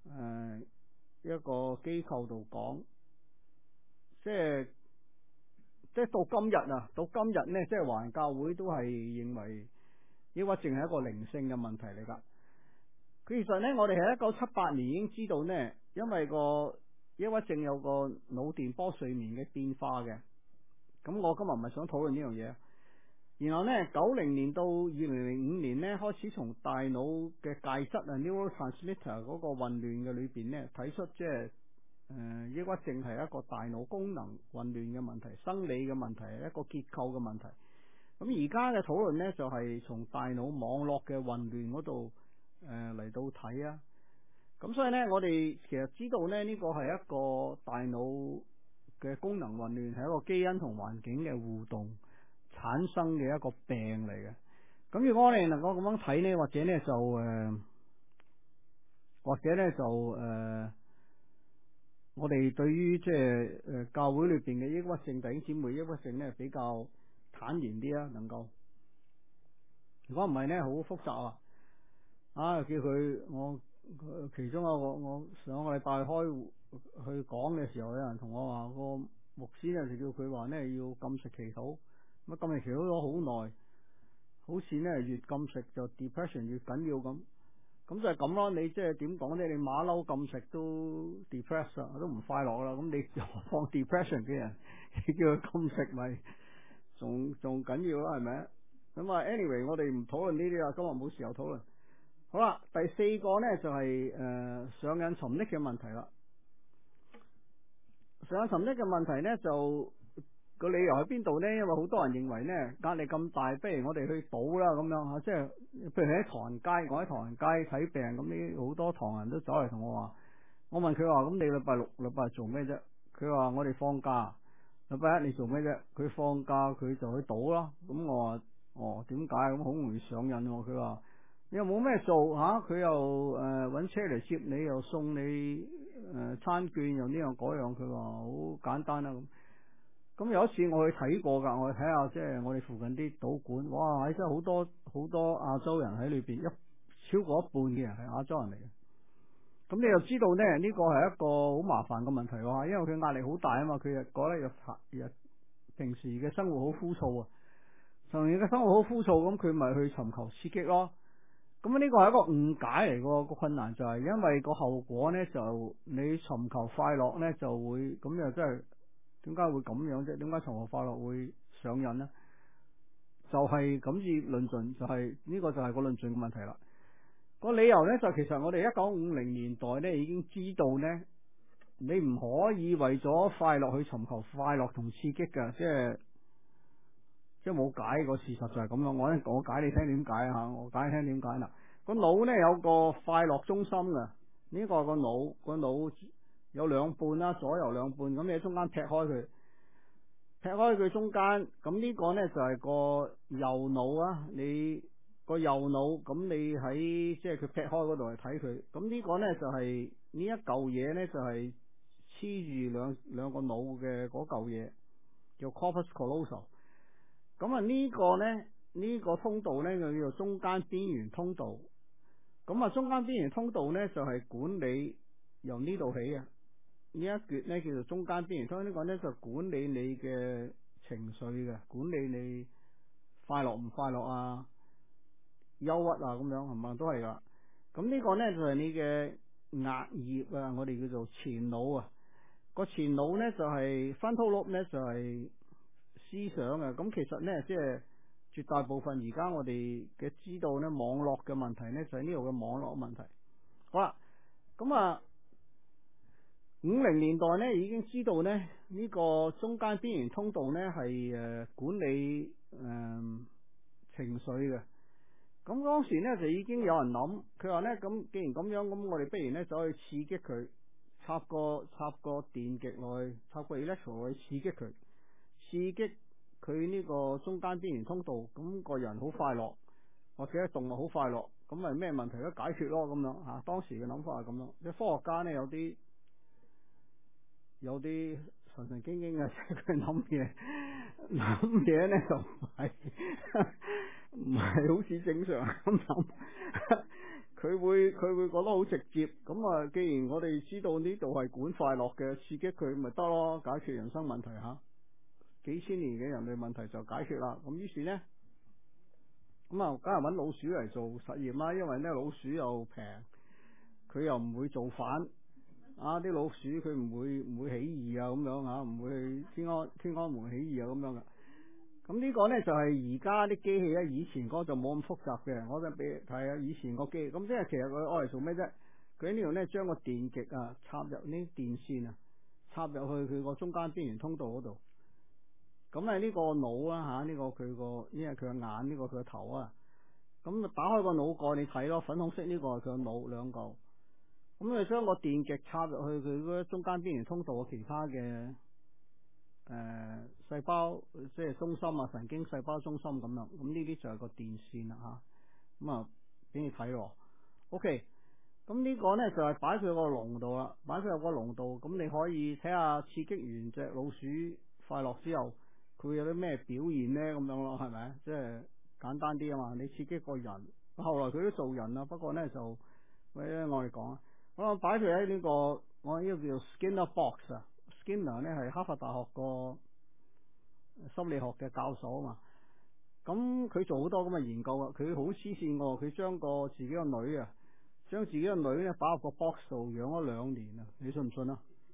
誒一個機構度講，即係即係到今日啊，到今日咧，即係華人教會都係認為抑鬱症係一個靈性嘅問題嚟噶。其實咧，我哋喺一九七八年已經知道咧，因為個抑鬱症有個腦電波睡眠嘅變化嘅。咁我今日唔係想討論呢樣嘢。然後咧，九零年到二零零五年咧，開始從大腦嘅介質啊 neurotransmitter 嗰個混亂嘅裏邊咧，睇出即係誒抑鬱症係一個大腦功能混亂嘅問題，生理嘅問題，係一個結構嘅問題。咁而家嘅討論咧，就係從大腦網絡嘅混亂嗰度誒嚟到睇啊。咁所以咧，我哋其實知道咧，呢個係一個大腦嘅功能混亂，係一個基因同環境嘅互動產生嘅一個病嚟嘅。咁如果我哋能夠咁樣睇呢，或者呢就誒、呃，或者呢就誒、呃，我哋對於即係誒教會裏邊嘅抑鬱症弟兄姊妹抑鬱症呢比較坦然啲啊，能夠。如果唔係呢，好複雜啊！啊，叫佢我其中一個我上個禮拜開去講嘅時候，有人同我話個牧師呢就叫佢話呢要禁食祈禱。咁禁食祈禱咗好耐，好似呢越禁食就 depression 越緊要咁，咁就係咁咯。你即係點講呢？你馬騮禁食都 depress 啊，都唔快樂啦。咁你放 depression 嘅人，你叫佢禁食咪仲仲緊要啦？係咪？咁啊 ，anyway，我哋唔討論呢啲啦，今日冇時候討論。好啦，第四個呢就係、是、誒、呃、上癮沉溺嘅問題啦。上癮沉溺嘅問題呢就。個理由喺邊度呢？因為好多人認為呢壓力咁大，不如我哋去賭啦咁樣吓，即係譬如喺唐人街，我喺唐人街睇病，咁呢好多唐人都走嚟同我話，我問佢話咁你禮拜六禮拜日做咩啫？佢話我哋放假，禮拜一你做咩啫？佢放假佢就去賭啦。咁我話哦，點解咁好容易上癮？佢話你又冇咩做吓，佢、啊、又誒搵、呃、車嚟接你，又送你誒、呃、餐券，又呢樣嗰樣，佢話好簡單啦咁。咁有一次我去睇過噶，我去睇下即係我哋附近啲賭館，哇！真係好多好多亞洲人喺裏邊，一超過一半嘅人係亞洲人嚟嘅。咁你又知道呢，呢個係一個好麻煩嘅問題喎，因為佢壓力好大啊嘛，佢日覺得日日平時嘅生活好枯燥啊，常年嘅生活好枯燥，咁佢咪去尋求刺激咯。咁呢個係一個誤解嚟嘅，個困難就係因為個後果呢，就你尋求快樂呢，就會咁又真係。點解會咁樣啫？點解尋求快樂會上癮呢？就係咁至論盡，就係、是、呢、這個就係個論盡嘅問題啦。個理由呢，就其實我哋一九五零年代呢已經知道呢，你唔可以為咗快樂去尋求快樂同刺激嘅，即係即係冇解個事實就係咁樣。我咧我解你聽點解啊？我解你聽點解啦？個腦呢有個快樂中心嘅，呢、這個個腦個腦。有兩半啦，左右兩半，咁你喺中間劈開佢，劈開佢中間，咁呢個呢就係個右腦啊，你個右腦，咁你喺即係佢劈開嗰度嚟睇佢，咁呢個呢就係呢一嚿嘢呢就係黐住兩兩個腦嘅嗰嚿嘢，叫 corpus callosum。咁啊呢個呢呢個通道呢就叫做中間邊緣通道。咁啊中間邊緣通道呢就係管理由呢度起啊。呢一橛咧叫做中間邊緣通道，呢個咧就管理你嘅情緒嘅，管理你快樂唔快樂啊、憂鬱啊咁樣，係咪都係噶？咁呢個咧就係你嘅額葉啊，我哋叫做前腦啊。個前腦咧就係 frontal lobe 咧就係思想啊。咁其實咧即係絕大部分而家我哋嘅知道咧網絡嘅問題咧就係呢度嘅網絡問題。好啦，咁啊。五零年代咧已經知道咧呢、這個中間邊緣通道咧係誒管理誒、呃、情緒嘅。咁當時咧就已經有人諗，佢話咧咁既然咁樣，咁我哋不如咧走去刺激佢，插個插個電極落去，插個 electro 落去刺激佢，刺激佢呢個中間邊緣通道，咁、那個人好快樂，或者動物好快樂，咁咪咩問題都解決咯咁樣吓。當時嘅諗法係咁樣，即係科學家咧有啲。有啲神神經經嘅，佢諗嘢諗嘢咧就唔係唔係好似正常咁諗。 佢會佢會覺得好直接。咁啊，既然我哋知道呢度係管快樂嘅，刺激佢咪得咯，解決人生問題吓。幾千年嘅人類問題就解決啦。咁於是呢，咁啊，梗係揾老鼠嚟做實驗啦。因為呢老鼠又平，佢又唔會造反。啊！啲老鼠佢唔會唔會起義啊咁樣嚇，唔會去天安天安門起義啊咁樣嘅。咁呢個呢，就係而家啲機器咧，以前嗰個就冇咁複雜嘅。我就俾睇下以前個機器，咁即係其實佢愛嚟做咩啫？佢喺呢度呢，將個電極啊插入呢電線啊，插入去佢個中間邊緣通道嗰度。咁係呢個腦啊嚇，呢個佢個因為佢個眼，呢個佢個頭啊。咁打開個腦蓋你睇咯，粉紅色呢個係佢個腦兩嚿。咁你將個電極插入去佢嗰中間邊緣通道嘅其他嘅誒細胞，即係中心啊，神經細胞中心咁樣。咁呢啲就係個電線啦吓。咁啊，俾你睇咯。OK，咁呢個咧就係擺佢個籠度啦，擺佢入個籠度。咁你可以睇下刺激完隻老鼠快樂之後，佢有啲咩表現咧？咁樣咯，係咪？即係簡單啲啊嘛。你刺激個人，後來佢都做人啦。不過咧就，喂，我哋講啊。我擺佢喺呢個，我呢個叫做 Skinner box 啊。Skinner 咧係哈佛大學個心理學嘅教授啊嘛。咁佢做好多咁嘅研究啊。佢好黐線㗎，佢將個自己個女啊，將自己個女咧擺入個 box 度養咗兩年啊。你信唔信啊？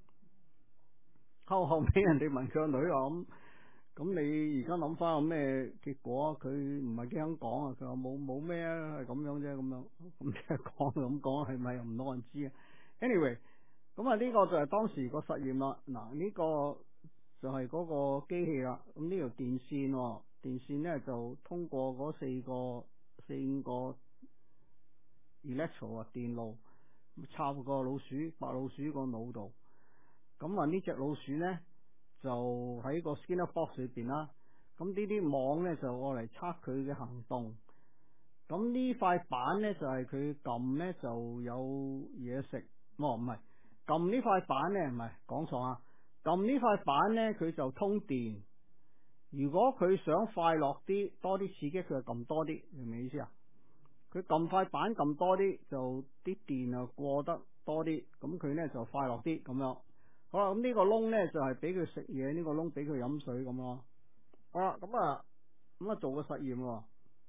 後後尾人哋問佢個女話咁，咁你而家諗翻有咩結果啊？佢唔係幾肯講啊。佢話冇冇咩啊，係咁樣啫，咁樣咁即係講咁講，係咪又唔多人知啊 ？Anyway， 咁啊呢個就係當時個實驗啦。嗱，呢個就係嗰個機器啦。咁呢條電線，哦，電線咧就通過嗰四個四五個 electro 啊電路插個老鼠白老鼠個腦度。咁啊呢隻老鼠咧就喺個 Skinner box 裏邊啦。咁呢啲網咧就愛嚟測佢嘅行動。咁呢塊板咧就係佢撳咧就有嘢食。哦，唔係撳呢塊板咧，唔係講錯啊。撳呢塊板咧佢就通電。如果佢想快樂啲，多啲刺激，佢就撳多啲，明唔明意思啊？佢撳塊板撳多啲，就啲電啊過得多啲，咁佢咧就快樂啲咁樣。好啦，咁呢個窿咧就係俾佢食嘢，呢個窿俾佢飲水咁咯。好啦，咁啊咁啊做個實驗喎。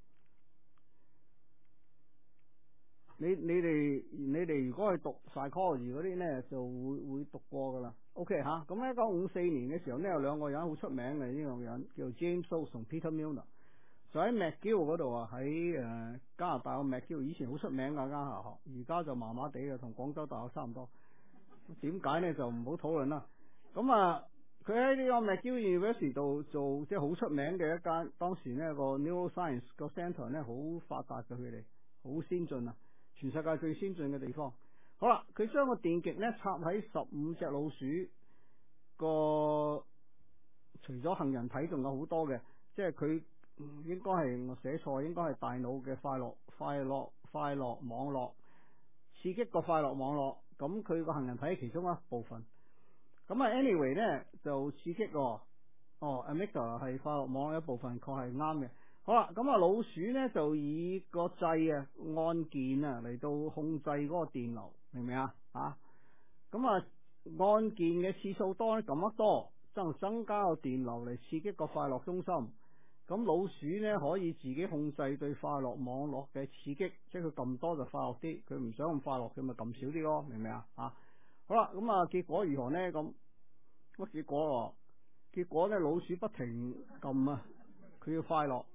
你你哋你哋如果係讀 psychology 嗰啲咧，就會會讀過噶啦。OK 吓，咁喺一九五四年嘅時候咧，有兩個人好出名嘅，呢兩個人叫 James Oates 同 Peter Milner， 就喺 McGill 嗰度啊，喺誒加拿大個 McGill 以前好出名噶間大學，而家就麻麻地嘅，同廣州大學差唔多。點解咧就唔好討論啦。咁啊，佢喺呢個 McGill University 度做即係好出名嘅一間，當時呢個 neuroscience 個 centre 咧好發達嘅，佢哋好先進啊，全世界最先進嘅地方。好啦，佢將個電極咧插喺十五隻老鼠個，除咗杏仁體仲有好多嘅，即係佢應該係我寫錯，應該係大腦嘅快樂快樂快樂網絡，刺激個快樂網絡。咁佢個杏仁體係其中一部分。咁啊 anyway 咧就刺激哦，哦 amygdala 係快樂網絡一部分，確係啱嘅。好啦，咁啊老鼠咧就以個掣啊按鍵啊嚟到控制嗰個電流，明唔明啊？啊，咁啊按鍵嘅次數多咧，撳得多，就增加個電流嚟刺激個快樂中心。咁老鼠咧可以自己控制對快樂網絡嘅刺激，即係佢撳多就快樂啲，佢唔想咁快樂，佢咪撳少啲咯，明唔明啊？啊，好啦，咁啊結果如何呢？咁乜結果？結果咧老鼠不停撳啊，佢要快樂。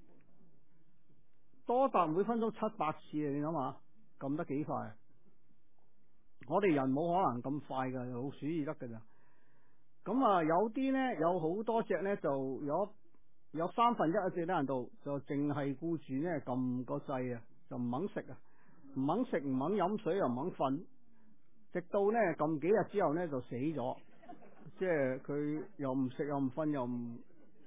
多達每分鐘七百次啊！你諗下，撳得幾快？我哋人冇可能咁快噶，老鼠至得噶咋。咁啊，有啲咧，有好多隻咧，就有有三分一嘅隻人度，就淨係顧住咧撳個掣啊，就唔肯食啊，唔肯食，唔肯飲水，又唔肯瞓，直到咧撳幾日之後咧就死咗，即係佢又唔食又唔瞓又唔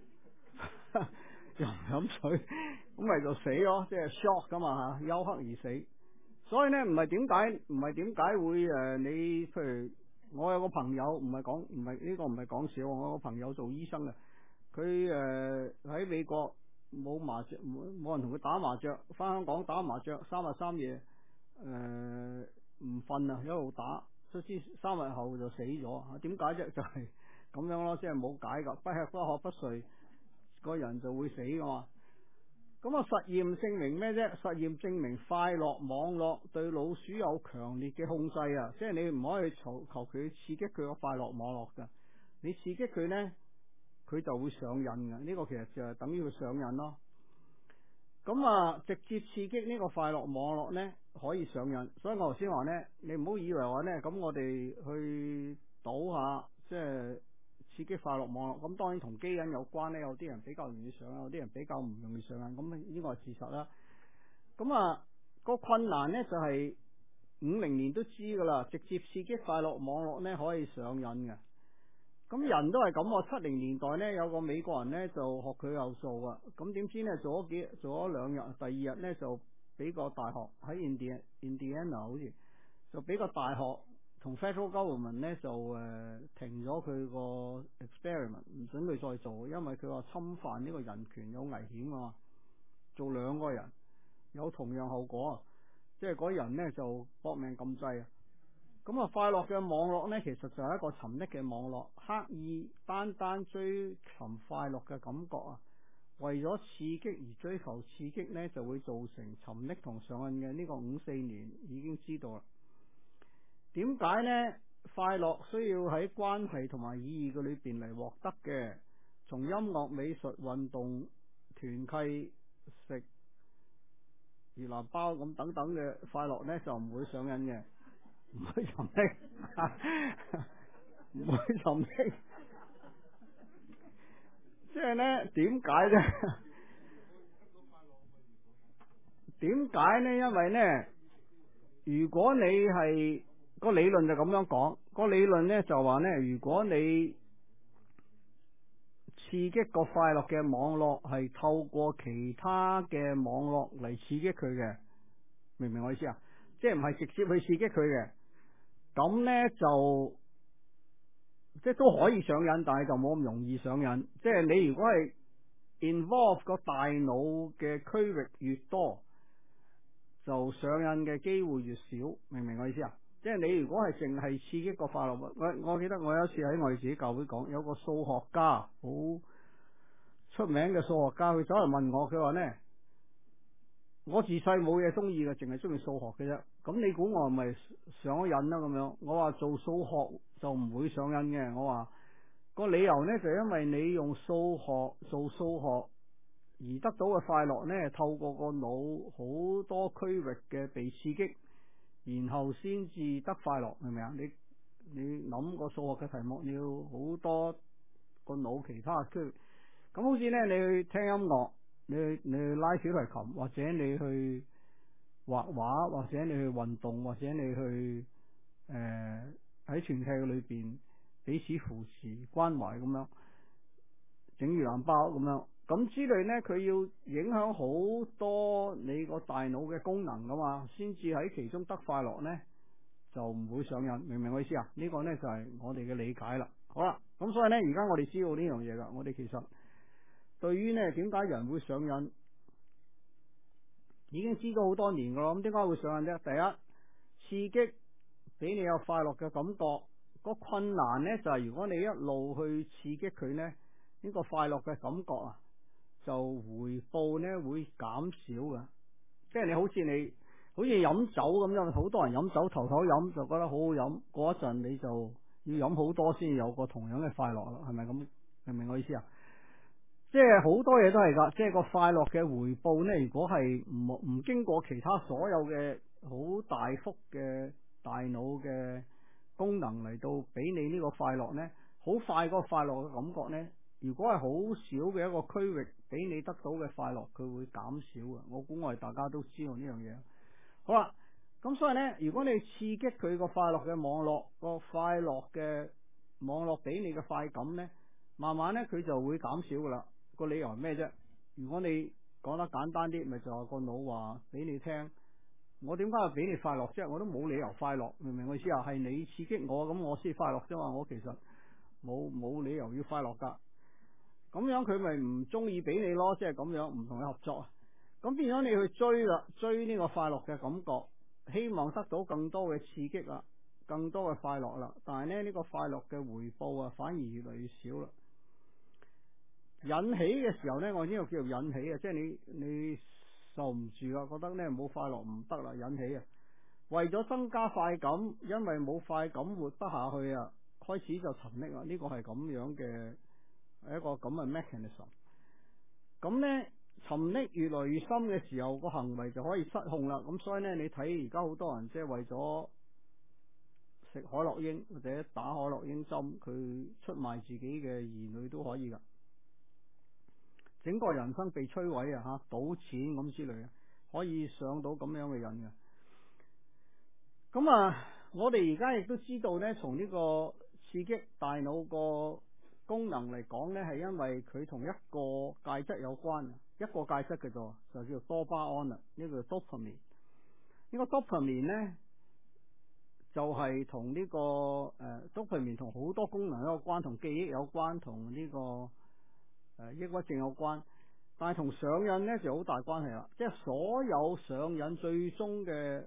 又唔飲水。咁咪就死咯，即係 shock 噶嘛吓，休克而死。所以咧唔係點解唔係點解會誒、呃、你譬如我有個朋友唔係講唔係呢個唔係講笑，我有個朋友做醫生嘅，佢誒喺美國冇麻雀冇冇人同佢打麻雀，翻香港打麻雀三日三夜， 誒唔瞓啊，一路打，卒之三日後就死咗。點解啫？就係咁樣咯，即係冇解噶，不吃不喝不睡，個人就會死噶嘛。咁啊，實驗證明咩啫？實驗證明快樂網絡對老鼠有強烈嘅控制啊！即係你唔可以求求佢刺激佢個快樂網絡噶，你刺激佢呢，佢就會上癮嘅。呢個其實就係等於佢上癮咯。咁啊，直接刺激呢個快樂網絡呢，可以上癮。所以我頭先話呢，你唔好以為話呢，咁我哋去賭下，即係刺激快樂網絡。咁當然同基因有關呢，有啲人比較容易上癮，有啲人比較唔容易上癮。咁呢個係事實啦。咁啊，個困難呢，就係五零年都知噶啦，直接刺激快樂網絡呢，可以上癮嘅。咁人都係咁喎，七零年代呢，有個美國人呢，就學佢有數啊，咁點知呢，做咗幾做咗兩日，第二日呢，就俾個大學喺 Indiana Indiana 好似就俾個大學同 Federal Government 呢，就誒、呃、停咗佢個 experiment， 唔准佢再做，因為佢話侵犯呢個人權有危險啊嘛，做兩個人有同樣後果啊，即係嗰人呢，就搏命撳掣啊。咁啊，快樂嘅網絡呢，其實就係一個沉溺嘅網絡，刻意單單追尋快樂嘅感覺啊，為咗刺激而追求刺激呢，就會造成沉溺同上癮嘅。呢個五四年已經知道啦。點解呢？快樂需要喺關係同埋意義嘅裏邊嚟獲得嘅，從音樂、美術、運動、團契、食越南包咁等等嘅快樂呢，就唔會上癮嘅。唔會沉溺，唔會沉溺，即係咧，點解咧？點解咧？因為咧，如果你係個理論就咁樣講，個理論咧就話咧，如果你刺激個快樂嘅網絡係透過其他嘅網絡嚟刺激佢嘅，明唔明我意思啊？即係唔係直接去刺激佢嘅。咁呢，就即係都可以上癮，但係就冇咁容易上癮。即係你如果係 involve 個大腦嘅區域越多，就上癮嘅機會越少。明唔明我意思啊？即係你如果係淨係刺激個快樂，我我記得我有一次喺我哋自己教會講，有個數學家好出名嘅數學家，佢走嚟問我，佢話呢，我自細冇嘢中意嘅，淨係中意數學嘅啫。咁你估我係咪上咗癮啦？咁樣，我話做數學就唔會上癮嘅。我話個理由呢，就因為你用數學做數學而得到嘅快樂呢，透過個腦好多區域嘅被刺激，然後先至得快樂，係咪啊？你你諗個數學嘅題目要好多個腦其他嘅區域，咁好似呢，你去聽音樂。你去你去拉小提琴，或者你去畫畫，或者你去運動，或者你去誒喺團契裏邊彼此扶持關懷咁樣，整魚腩包咁樣，咁之類呢，佢要影響好多你個大腦嘅功能噶嘛，先至喺其中得快樂呢，就唔會上癮。明唔明我意思啊？呢個呢，就係我哋嘅理解啦。好啦，咁所以呢，而家我哋知道呢樣嘢噶，我哋其實。對於呢，點解人會上癮，已經知道好多年噶啦。咁點解會上癮啫？第一，刺激俾你有快樂嘅感覺。個困難呢，就係如果你一路去刺激佢呢，呢個快樂嘅感覺啊，就回報呢會減少噶。即係你好似你好似飲酒咁樣，好多人飲酒頭頭飲就覺得好好飲，過一陣你就要飲好多先有個同樣嘅快樂啦。係咪咁？明唔明我意思啊？即係好多嘢都係噶，即係個快樂嘅回報呢，如果係唔唔經過其他所有嘅好大幅嘅大腦嘅功能嚟到俾你呢個快樂呢，好快嗰個快樂嘅感覺呢，如果係好少嘅一個區域俾你得到嘅快樂，佢會減少嘅。我估我哋大家都知道呢樣嘢。好啦，咁所以呢，如果你刺激佢個快樂嘅網絡，個快樂嘅網絡俾你嘅快感呢，慢慢呢，佢就會減少噶啦。個理由係咩啫？如果你講得簡單啲，咪就係個腦話俾你聽，我點解要俾你快樂啫？我都冇理由快樂，明唔明我意思啊？係你刺激我，咁我先快樂啫嘛。我其實冇冇理由要快樂噶。咁樣佢咪唔中意俾你咯？即係咁樣唔同你合作啊。咁變咗你去追啦，追呢個快樂嘅感覺。 希望得到更多嘅刺激啦，更多嘅快樂啦，但係呢，呢、呢個快樂嘅回報啊，反而越嚟越少啦。引起嘅時候呢，我呢個叫做引起啊，即係你你受唔住啊，覺得呢冇快樂唔得啦，引起啊，為咗增加快感，因為冇快感活得下去啊，開始就沉溺啦。呢個係咁樣嘅一個咁嘅 mechanism。咁呢，沉溺越來越深嘅時候，個行為就可以失控啦。咁所以呢，你睇而家好多人即係為咗食海洛因或者打海洛因針，佢出賣自己嘅兒女都可以噶。整個人生被摧毀啊！吓，賭錢咁之類啊，可以上到咁樣嘅癮嘅。咁啊，我哋而家亦都知道呢，從呢個刺激大腦個功能嚟講呢，係因為佢同一個介質有關啊，一個介質嘅啫，就叫多巴胺啦，呢個 dopamine。呢個 dopamine 呢，就係同呢個誒 dopamine 同好多功能有關，同記憶有關，同呢個。誒，抑鬱症有關，但係同上癮呢就好大關係啦。即係所有上癮最終嘅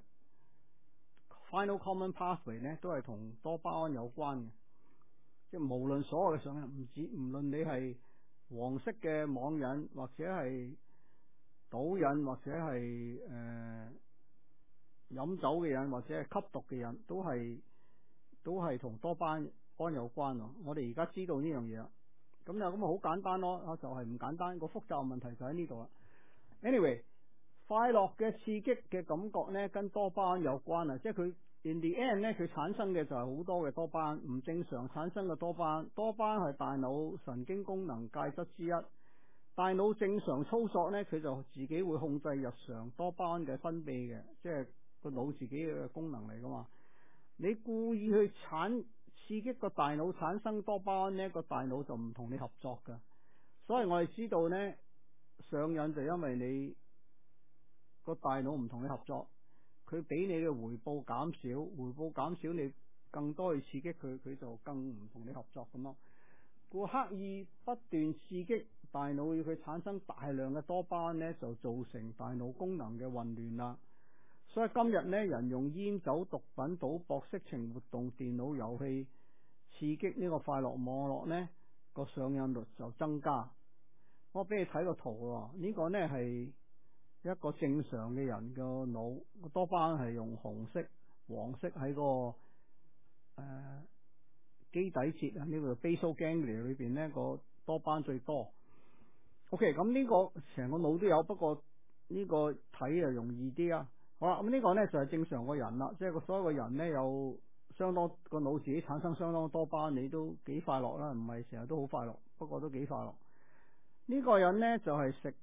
final common pathway 呢，都係同多巴胺有關嘅。即係無論所有嘅上癮，唔止唔論你係黃色嘅網癮，或者係賭癮，或者係誒飲酒嘅癮，或者係吸毒嘅癮，都係都係同多巴胺有關咯。我哋而家知道呢樣嘢啦。咁就咁啊，好簡單咯，就係唔簡單，個複雜問題就喺呢度啦。Anyway，快樂嘅刺激嘅感覺呢，跟多巴胺有關啊，即係佢 in the end 呢，佢產生嘅就係好多嘅多巴胺，唔正常產生嘅多巴胺。多巴胺係大腦神經功能介質之一，大腦正常操作呢，佢就自己會控制日常多巴胺嘅分泌嘅，即係個腦自己嘅功能嚟噶嘛。你故意去產刺激個大腦產生多巴胺呢，個大腦就唔同你合作噶。所以我哋知道呢，上癮就因為你個大腦唔同你合作，佢俾你嘅回報減少，回報減少你更多去刺激佢，佢就更唔同你合作咁咯。故刻意不斷刺激大腦，要佢產生大量嘅多巴胺呢，就造成大腦功能嘅混亂啦。所以今日呢，人用煙酒、毒品、賭博、色情活動、電腦遊戲刺激呢個快樂網絡呢，個上癮率就增加。我俾你睇個圖喎，呢個呢係一個正常嘅人個腦，多巴胺係用紅色、黃色喺個誒基底節啊，呢個 basal ganglia 裏邊呢個多巴胺最多。OK，咁呢個成個腦都有，不過呢個睇就容易啲啊。好啦，咁呢個呢就係正常個人啦，即係個所有個人呢，有相當個腦自己產生相當多巴胺，你都幾快樂啦，唔係成日都好快樂，不過都幾快樂。呢個人呢，就係食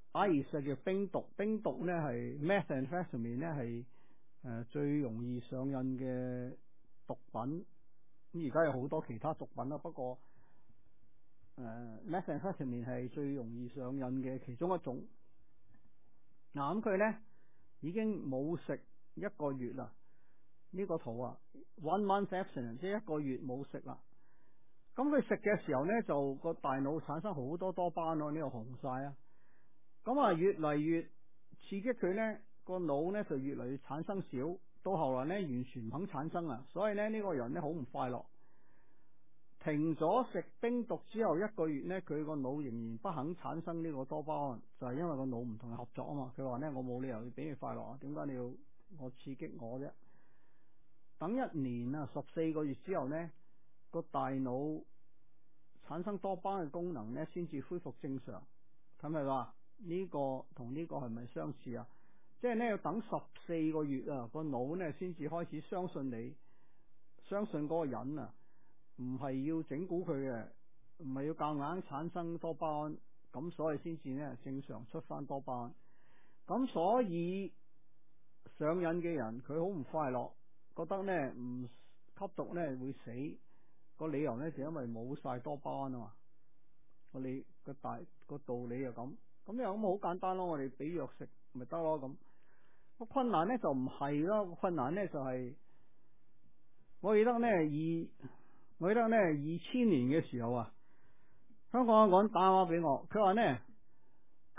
ice 叫冰毒，冰毒呢係 methamphetamine 呢係誒最容易上癮嘅毒品。咁而家有好多其他毒品啦，不過誒 methamphetamine 係最容易上癮嘅其中一種。嗱，咁佢呢已經冇食一個月啦，呢個圖啊 one month abstinence，即係一個月冇食啦。咁佢食嘅時候呢，就個大腦產生好多多巴胺咯，呢個紅晒啊。咁啊，越嚟越刺激佢呢個腦呢就越嚟越產生少，到後來呢完全唔肯產生啊。所以呢，呢個人呢好唔快樂。停咗食冰毒之後一個月呢，佢個腦仍然不肯產生呢個多巴胺，就係因為個腦唔同佢合作啊嘛。佢話呢，我冇理由要俾你快樂啊，點解你要我刺激我啫？等一年啊，十四個月之後呢，個大腦產生多巴胺嘅功能呢先至恢復正常。係咪話呢個同呢個係咪相似啊？即係呢，要等十四個月啊，個腦呢先至開始相信你，相信嗰個人啊。唔係要整蠱佢嘅，唔係要夾硬產生多巴胺，咁所以先至呢正常出翻多巴胺。咁所以上癮嘅人佢好唔快樂，覺得呢唔吸毒呢會死，個理由呢就因為冇晒多巴胺啊嘛。個理個大個道理就咁，咁又咁好簡單咯。我哋俾藥食咪得咯咁。個困難呢就唔係咯，個困難呢就係、是、我記得呢二。我記得呢，二千年嘅時候啊，香港有個人打電話俾我，佢話呢，佢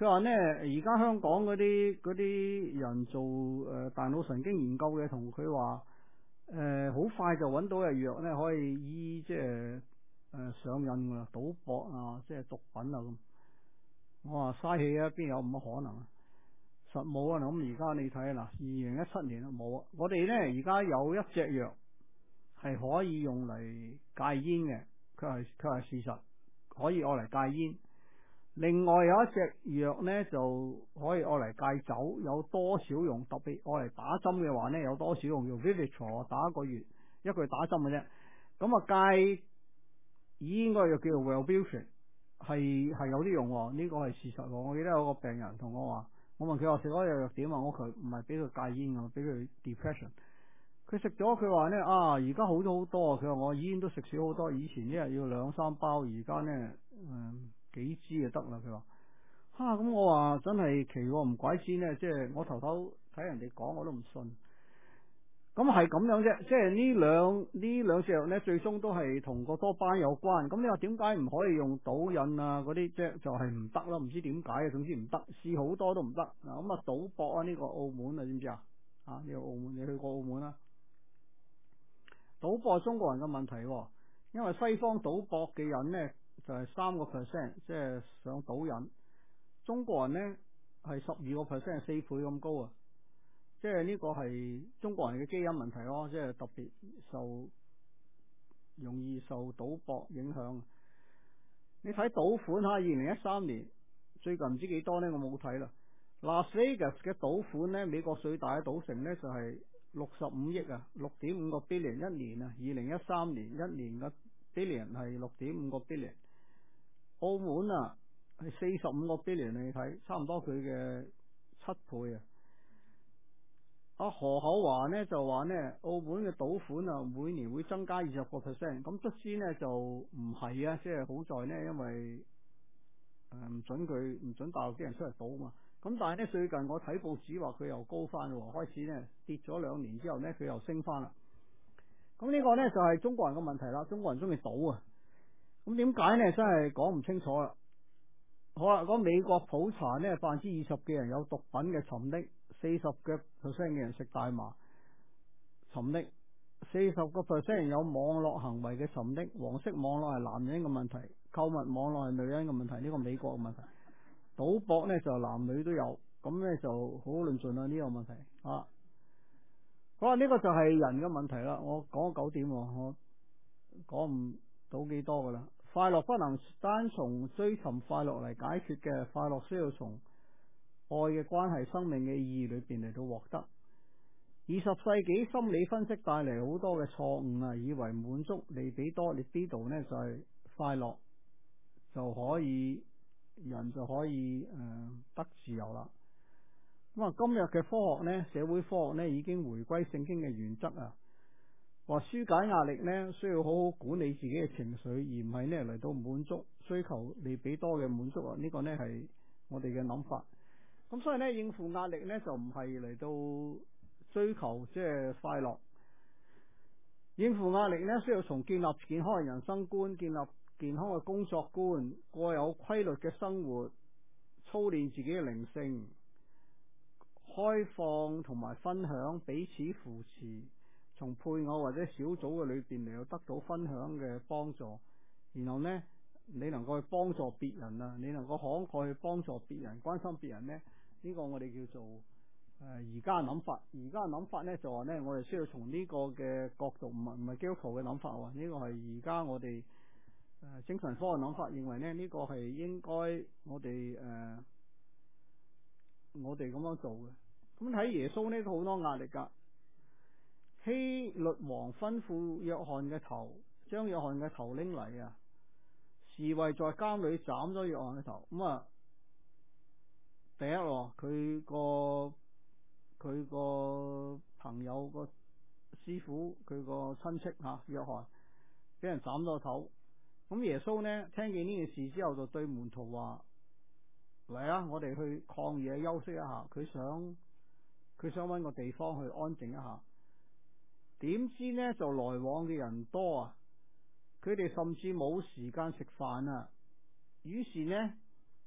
佢話呢，而家香港嗰啲嗰啲人做誒、呃、大腦神經研究嘅，同佢話誒好快就揾到嘅藥呢，可以醫即係誒上癮噶啦，賭博啊，即係毒品啊咁。我話嘥氣啊，邊有咁嘅可能啊？實冇啊！咁而家你睇啊，嗱，二零一七年啊冇啊。我哋呢而家有一隻藥係可以用嚟戒煙嘅，佢係佢係事實，可以愛嚟戒煙。另外有一隻藥呢就可以愛嚟戒酒，有多少用？特別愛嚟打針嘅話呢，有多少用？用 Vivitrol 打一個月，一個月打針嘅啫。咁啊戒煙嗰個藥叫做 Wellbutrin，係係有啲用喎，呢個係事實喎。我記得有個病人同我話，我問佢話食嗰隻藥點啊？我佢唔係俾佢戒煙啊，俾佢 depression。佢食咗，佢話呢，啊，而家好咗好多。佢話我煙都食少好多，以前一日要兩三包，而家呢，嗯，幾支就得啦。佢話吓，咁我話真係奇喎，唔怪之呢，即係我頭頭睇人哋講我都唔信。咁係咁樣啫，即係呢兩呢兩隻藥呢，最終都係同個多巴胺有關。咁你話點解唔可以用賭癮啊嗰啲？即係就係唔得啦，唔知點解啊，總之唔得，試好多都唔得。嗱，咁啊賭博啊，呢個澳門啊，知唔知啊？啊，呢個澳門，你去過澳門啊？賭博係中國人嘅問題喎，因為西方賭博嘅人呢，就係三個 percent，即係上賭癮。中國人呢，係十二個 percent，四倍咁高啊！即係呢個係中國人嘅基因問題咯，即係特別受容易受賭博影響。你睇賭款吓，二零一三年最近唔知幾多呢，我冇睇啦。Las Vegas 嘅賭款呢，美國最大嘅賭城呢，就係六十五億啊，六點五個 billion 一年啊。二零一三年一年嘅 billion 係六點五個 billion。澳門啊係四十五個 billion，你睇差唔多佢嘅七倍啊。阿何厚華呢就話呢，澳門嘅賭款啊，每年會增加二十個 percent。咁卒之呢就唔係啊，即係好在呢，因為誒唔准佢唔准大陸啲人出嚟賭嘛。咁但係呢，最近我睇報紙話佢又高翻，開始呢跌咗兩年之後呢，佢又升翻啦。咁呢個呢就係中國人嘅問題啦，中國人中意賭啊。咁點解呢？真係講唔清楚啦。好啦，講美國普查呢，百分之二十嘅人有毒品嘅沉溺，四十個 percent 嘅人食大麻沉溺，四十個 percent 人有網絡行為嘅沉溺。黃色網絡係男人嘅問題，購物網絡係女人嘅問題，呢個美國嘅問題。賭博呢就男女都有，咁呢就好論盡啦呢個問題啊。好啦，呢個就係人嘅問題啦。我講咗九點，我講唔到幾多噶啦。快樂不能單從追尋快樂嚟解決嘅，快樂需要從愛嘅關係、生命嘅意義裏邊嚟到獲得。二十世紀心理分析帶嚟好多嘅錯誤啊，以為滿足利比多、利比度呢就係快樂，就可以人就可以誒、呃、得自由啦。咁啊，今日嘅科學呢，社會科學呢已經回歸聖經嘅原則啊。話紓解壓力呢，需要好好管理自己嘅情緒，而唔係呢嚟到滿足追求利比多嘅滿足啊！呢、這個呢係我哋嘅諗法。咁所以呢，應付壓力呢，就唔係嚟到追求即係快樂。應付壓力呢，需要從建立健康嘅人生觀、建立健康嘅工作觀、過有規律嘅生活、操練自己嘅靈性、開放同埋分享、彼此扶持。從配偶或者小組嘅裏邊嚟到得到分享嘅幫助，然後呢，你能夠去幫助別人啊，你能夠慷慨去幫助別人、關心別人呢，呢、這個我哋叫做誒而家嘅諗法。而家嘅諗法呢，就話呢，我哋需要從呢個嘅角度，唔係唔係基督徒嘅諗法喎，呢、這個係而家我哋誒、呃、精神科嘅諗法，認為呢，呢、這個係應該我哋誒、呃、我哋咁樣做嘅。咁睇耶穌呢，都好多壓力噶。希律王吩咐約翰嘅頭，將約翰嘅頭拎嚟啊！侍衛在監裏斬咗約翰嘅頭。咁啊，第一咯，佢個佢個朋友個師傅，佢個親戚吓、啊、約翰，俾人斬咗頭。咁耶穌呢，聽見呢件事之後，就對門徒話：嚟啊，我哋去曠野休息一下。佢想佢想搵個地方去安靜一下。點知呢，就來往嘅人多啊，佢哋甚至冇時間食飯啊。於是呢，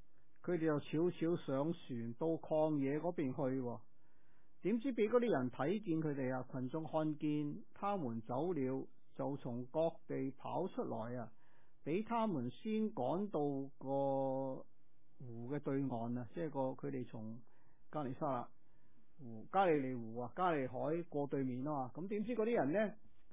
佢哋就悄悄上船到曠野嗰邊去。點知俾嗰啲人睇見佢哋啊，群眾看見他們走了，就從各地跑出來啊，俾他們先趕到個湖嘅對岸啊，即係個佢哋從加利沙勒湖、加利利湖啊、加利海過對面啊嘛。咁點知嗰啲人呢，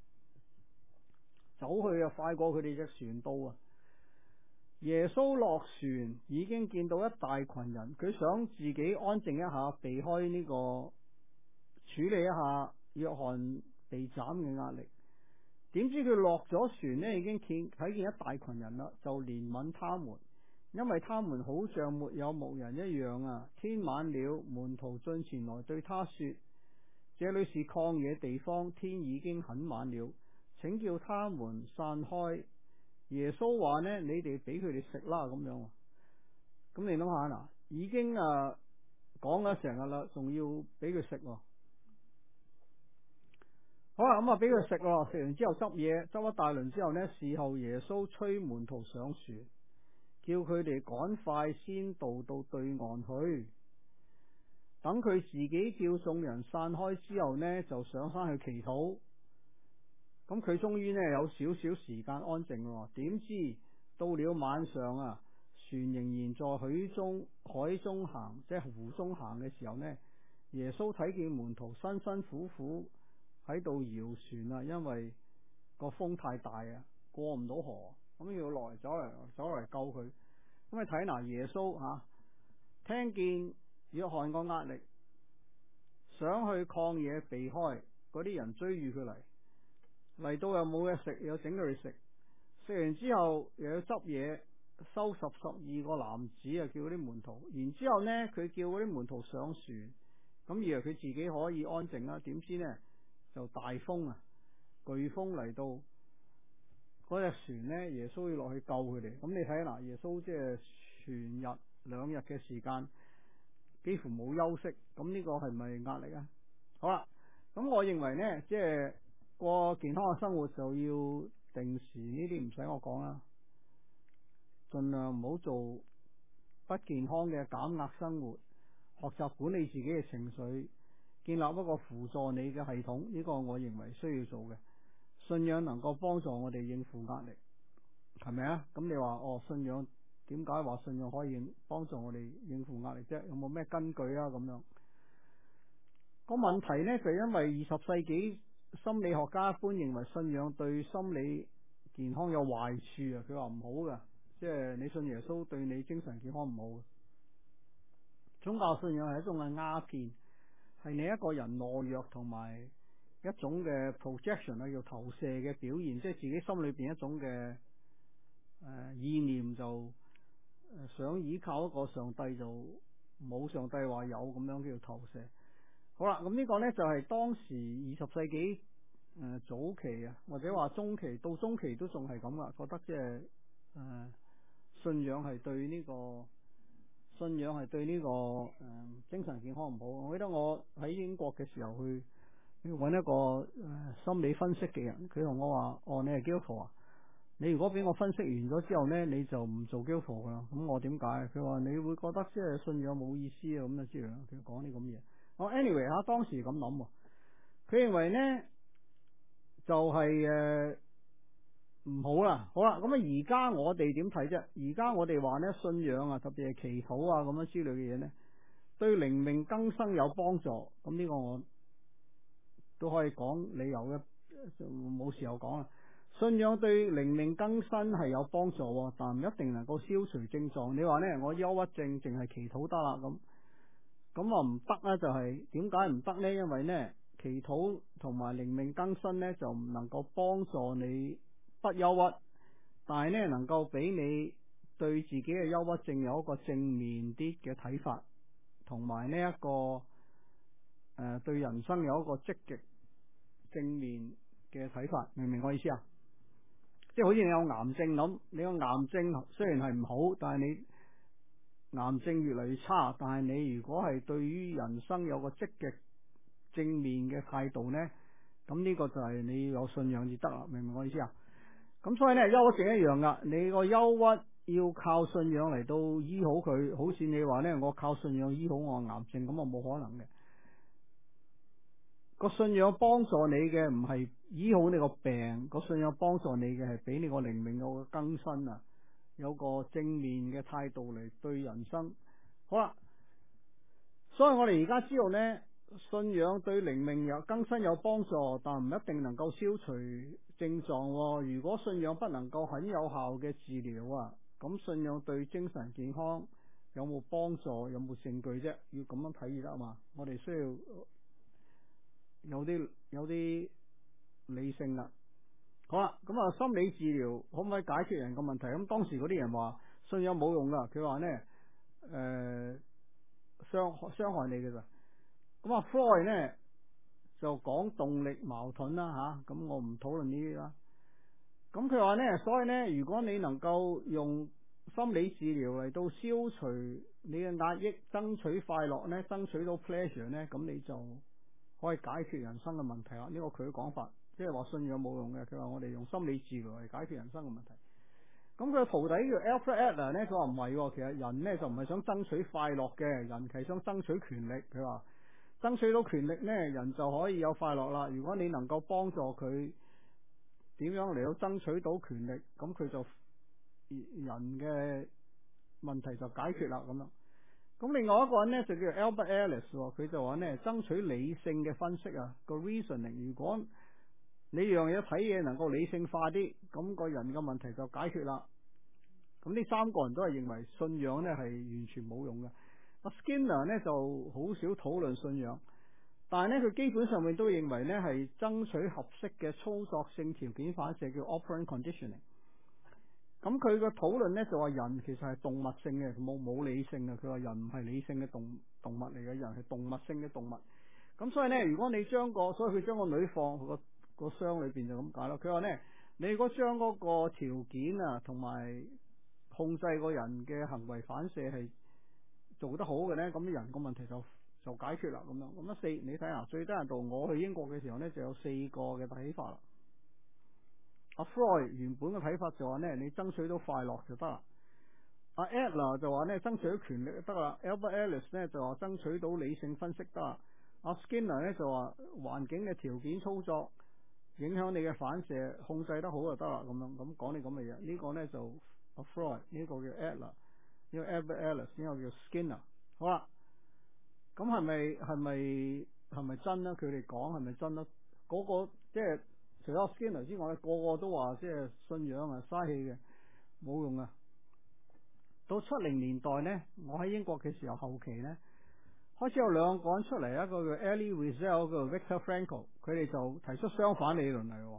走去啊快過佢哋隻船到啊。耶穌落船已經見到一大群人，佢想自己安靜一下，避開呢個處理一下約翰被斬嘅壓力。點知佢落咗船呢，已經見睇見一大群人啦，就憐憫他們，因為他們好像沒有牧人一樣啊。天晚了，門徒進前來對他說：這裏是曠野地方，天已經很晚了，請叫他們散開。耶穌話呢，你哋俾佢哋食啦，咁樣。咁你諗下嗱，已經啊講咗成日啦，仲要俾佢食。好啦，咁啊俾佢食咯，食完之後執嘢，執一大輪之後呢，事後耶穌催門徒上船，叫佢哋趕快先渡到對岸去，等佢自己叫眾人散開之後呢，就上山去祈禱。咁佢終於呢有少少時間安靜咯。點知到了晚上啊，船仍然在海中海中行，即係湖中行嘅時候呢，耶穌睇見門徒辛辛苦苦喺度搖船啊，因為個風太大啊，過唔到河，咁要來走嚟走嚟救佢。咁你睇嗱，耶穌吓、啊、聽見約翰個壓力，想去曠野避開嗰啲人追住佢嚟。嚟到又冇嘢食，又整佢哋食，食完之後又要執嘢，收拾十二個男子啊，叫嗰啲門徒。然之後呢，佢叫嗰啲門徒上船，咁以為佢自己可以安靜啦。點知呢，就大風啊，颶風嚟到，嗰隻船呢，耶穌要落去救佢哋。咁你睇嗱，耶穌即係全日兩日嘅時間，幾乎冇休息。咁呢個係咪壓力啊？好啦，咁我認為呢，即係。過健康嘅生活就要定時，呢啲唔使我講啦，盡量唔好做不健康嘅減壓生活，學習管理自己嘅情緒，建立一個輔助你嘅系統，呢個我認為需要做嘅。信仰能夠幫助我哋應付壓力，係咪啊？咁你話哦，信仰點解話信仰可以幫助我哋應付壓力啫？有冇咩根據啊？咁樣個問題呢，就因為二十世紀心理學家一般認為信仰對心理健康有壞處啊，佢話唔好噶，即係你信耶穌對你精神健康唔好嘅。宗教信仰係一種嘅鴉片，係你一個人懦弱同埋一種嘅 projection 啊，叫投射嘅表現，即係自己心裏邊一種嘅誒、呃、意念就誒想依靠一個上帝，就冇上帝話有，咁樣叫投射。好啦，咁呢個呢，就係、是、當時二十世紀誒、呃、早期啊，或者話中期到中期都仲係咁噶，覺得即係誒信仰係對呢、這個信仰係對呢、這個誒、呃、精神健康唔好。我記得我喺英國嘅時候去揾一個誒、呃、心理分析嘅人，佢同我話：哦，你係基督徒啊？你如果俾我分析完咗之後呢，你就唔做基督徒噶啦。咁我點解？佢話你會覺得即係信仰冇意思啊，咁啊之類。佢講啲咁嘢。我 anyway 吓，當時咁諗，佢認為呢就係誒唔好啦，好啦，咁啊而家我哋點睇啫？而家我哋話呢，信仰啊，特別係祈禱啊咁樣之類嘅嘢呢，對靈命更生有幫助。咁呢個我都可以講理由嘅，冇時候講啦。信仰對靈命更新係有幫助，但唔一定能夠消除症狀。你話呢，我憂鬱症淨係祈禱得啦咁。咁啊唔得呢，就係點解唔得呢？因為呢，祈禱同埋靈命更新呢，就唔能夠幫助你不憂鬱，但係呢，能夠俾你對自己嘅憂鬱症有一個正面啲嘅睇法，同埋呢一個誒、呃、對人生有一個積極正面嘅睇法，明唔明我意思啊？即係好似你有癌症咁，你個癌症雖然係唔好，但係你癌症越嚟越差，但係你如果係對於人生有個積極正面嘅態度呢，咁呢個就係你要有信仰至得啦，明唔明我意思啊？ 咁所以咧，憂鬱症一樣噶，你個憂鬱要靠信仰嚟到醫好佢，好似你話咧，我靠信仰醫好我癌症，咁啊冇可能嘅。個信仰幫助你嘅唔係醫好你個病，個信仰幫助你嘅係俾你個靈命有個更新啊，有個正面嘅態度嚟對人生。好啦，所以我哋而家知道呢，信仰對靈命有更新有幫助，但唔一定能夠消除症狀。如果信仰不能夠很有效嘅治療啊，咁信仰對精神健康有冇幫助，有冇證據啫？要咁樣睇得嘛？我哋需要有啲有啲理性啦。好啦，咁啊，心理治療可唔可以解決人個問題？咁當時嗰啲人話信仰冇用噶，佢話呢，誒傷傷害你嘅咋。咁啊 Freud 呢就講動力矛盾啦吓，咁、啊、我唔討論呢啲啦。咁佢話呢，所以呢，如果你能夠用心理治療嚟到消除你嘅壓抑，爭取快樂呢，爭取到 pleasure 呢，咁你就可以解決人生嘅問題啦。呢個佢嘅講法，即係話信仰冇用嘅。佢話我哋用心理治療嚟解決人生嘅問題。咁佢嘅徒弟叫 Alfred Adler 呢，佢話唔係，其實人呢就唔係想爭取快樂嘅，人係想爭取權力。佢話爭取到權力呢，人就可以有快樂啦。如果你能夠幫助佢點樣嚟到爭取到權力，咁佢就人嘅問題就解決啦咁樣。咁另外一個人呢，就叫 Albert Ellis，佢就話呢，爭取理性嘅分析啊，個 reasoning。如果你樣嘢睇嘢能夠理性化啲，咁個人嘅問題就解決啦。咁呢三個人都係認為信仰呢係完全冇用嘅。阿 Skinner 呢就好少討論信仰，但係呢，佢基本上面都認為呢係爭取合適嘅操作性條件反射，叫 operant conditioning。咁佢個討論呢就話人其實係動物性嘅，冇冇理性嘅。佢話人唔係理性嘅動動物嚟嘅，人係動物性嘅動物。咁所以呢，如果你將個，所以佢將個女放個個箱裏邊就咁解咯。佢話呢，你如果將嗰個條件啊同埋控制個人嘅行為反射係做得好嘅呢，咁人個問題就就解決啦咁樣。咁啊四，你睇下最低限度，我去英國嘅時候呢，就有四個嘅睇法啦。阿 Freud 原本嘅睇法就話呢，你爭取到快樂就得啦。阿 Adler 就話呢，爭取到權力就得啦。Albert Ellis 呢就話爭取到理性分析得啦。阿 Skinner 呢就話環境嘅條件操作影響你嘅反射控制得好就得啦咁樣。咁講你咁嘅嘢，呢、這個呢就阿 Freud，呢個叫 Adler， 呢個 Albert Ellis， 呢個叫 Skinner。好啦，咁係咪係咪係咪真咧？佢哋講係咪真咧？嗰、那個即係除咗 Skinner 之外咧，個個都話即係信仰啊嘥氣嘅，冇用啊。到七零年代呢，我喺英國嘅時候後期呢，開始有兩個人出嚟，一個叫 Elie Wiesel， 一個叫 Viktor Frankl， 佢哋就提出相反理論嚟。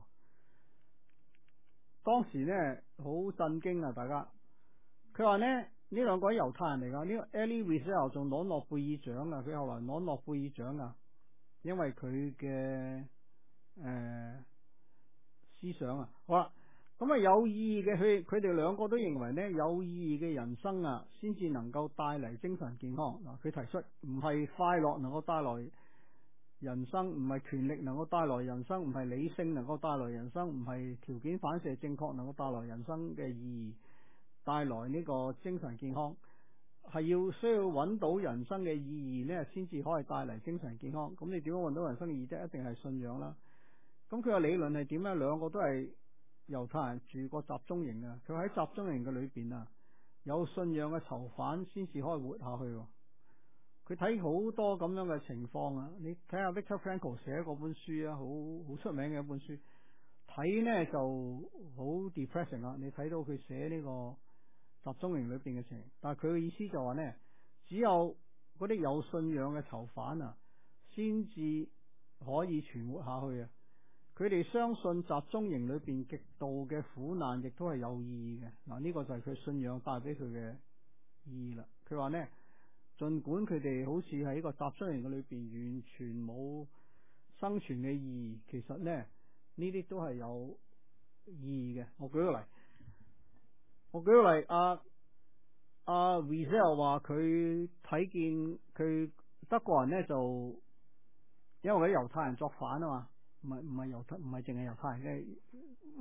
當時呢好震驚啊！大家，佢話呢呢兩個係猶太人嚟噶，呢、這個 Elie Wiesel 仲攞諾貝爾獎啊！佢後來攞諾貝爾獎啊，因為佢嘅誒思想啊，好啦。咁啊有意義嘅，佢佢哋兩個都認為呢，有意義嘅人生啊，先至能夠帶嚟精神健康。嗱，佢提出唔係快樂能夠帶來人生，唔係權力能夠帶來人生，唔係理性能夠帶來人生，唔係條件反射正確能夠帶來人生嘅意義，帶來呢個精神健康，係要需要揾到人生嘅意義呢，先至可以帶嚟精神健康。咁你點樣揾到人生嘅意義啫？一定係信仰啦。咁佢嘅理論係點呢？兩個都係猶太人住過集中營啊，佢喺集中營嘅裏邊啊，有信仰嘅囚犯先至可以活下去。佢睇好多咁樣嘅情況啊，你睇下 Viktor Frankl 寫嗰本書啊，好好出名嘅一本書，睇呢就好 depressing 啊。你睇到佢寫呢個集中營裏邊嘅情形，但係佢嘅意思就話呢，只有嗰啲有信仰嘅囚犯啊，先至可以存活下去啊。佢哋相信集中營裏邊極度嘅苦難亦都係有意義嘅。嗱，呢個就係佢信仰帶俾佢嘅意義啦。佢話呢，盡管佢哋好似喺個集中營嘅裏邊完全冇生存嘅意義，其實呢呢啲都係有意義嘅。我舉個例，我舉個例，阿阿 Wiesel 話佢睇見佢德國人呢，就因為啲猶太人作反啊嘛。唔係唔係猶太，唔係淨係猶太人嘅。你你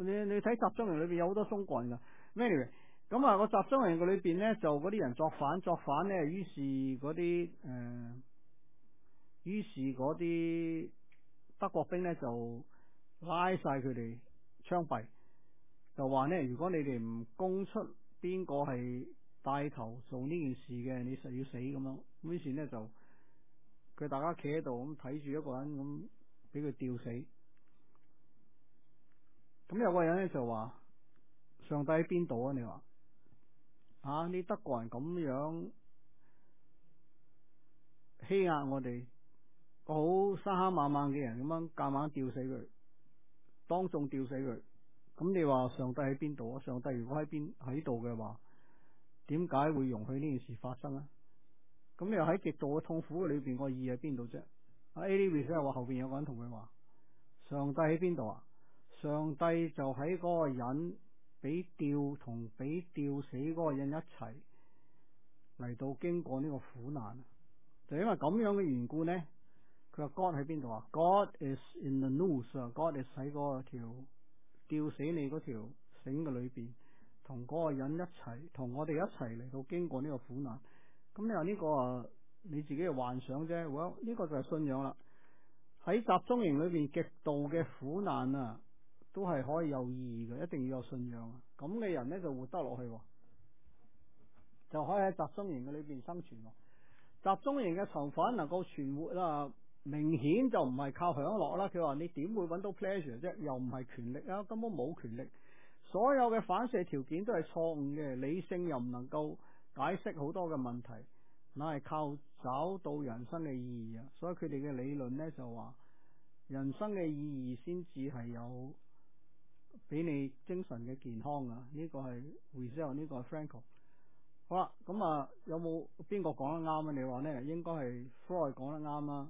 睇集中營裏邊有好多中國人噶。anyway， 咁啊個集中營嘅裏邊咧，就嗰啲人作反作反咧，於是嗰啲誒，於是嗰啲德國兵咧就拉晒佢哋槍斃，就話咧，如果你哋唔供出邊個係帶頭做呢件事嘅，你實要死咁樣。於是咧就佢大家企喺度咁睇住一個人咁俾佢吊死。咁有個人咧就話：上帝喺邊度啊？你話啊？你德國人咁樣欺壓我哋，個好生坑猛猛嘅人咁樣夾硬吊死佢，當眾吊死佢。咁你話上帝喺邊度啊？上帝如果喺邊喺度嘅話，點解會容許呢件事發生啊？咁你又喺極度嘅痛苦裏邊，個意喺邊度啫？阿 A. Lewis 咧話後邊有個人同佢話：上帝喺邊度啊？上帝就喺嗰個人俾吊同俾吊死嗰個人一齊嚟到經過呢個苦難，就因為咁樣嘅緣故呢，佢話 God 喺邊度啊 ？God is in the noose，God is 喺嗰條吊死你嗰條繩嘅裏邊，同嗰個人一齊，同我哋一齊嚟到經過呢個苦難。咁你話呢個啊，你自己嘅幻想啫。well，呢個就係信仰啦。喺集中營裏邊極度嘅苦難啊，都係可以有意義嘅，一定要有信仰啊！咁嘅人咧就活得落去，就可以喺集中營嘅裏邊生存。集中營嘅囚犯能夠存活啊，明顯就唔係靠享樂啦。佢話你點會揾到 pleasure 啫？又唔係權力啊，根本冇權力。所有嘅反射條件都係錯誤嘅，理性又唔能夠解釋好多嘅問題，乃係靠找到人生嘅意義啊！所以佢哋嘅理論咧就話，人生嘅意義先至係有俾你精神嘅健康啊！呢、這個係 Rizal， 呢個係 Frankl。好啦，咁啊，有冇邊個講得啱啊？你話呢？應該係 Freud 講得啱啊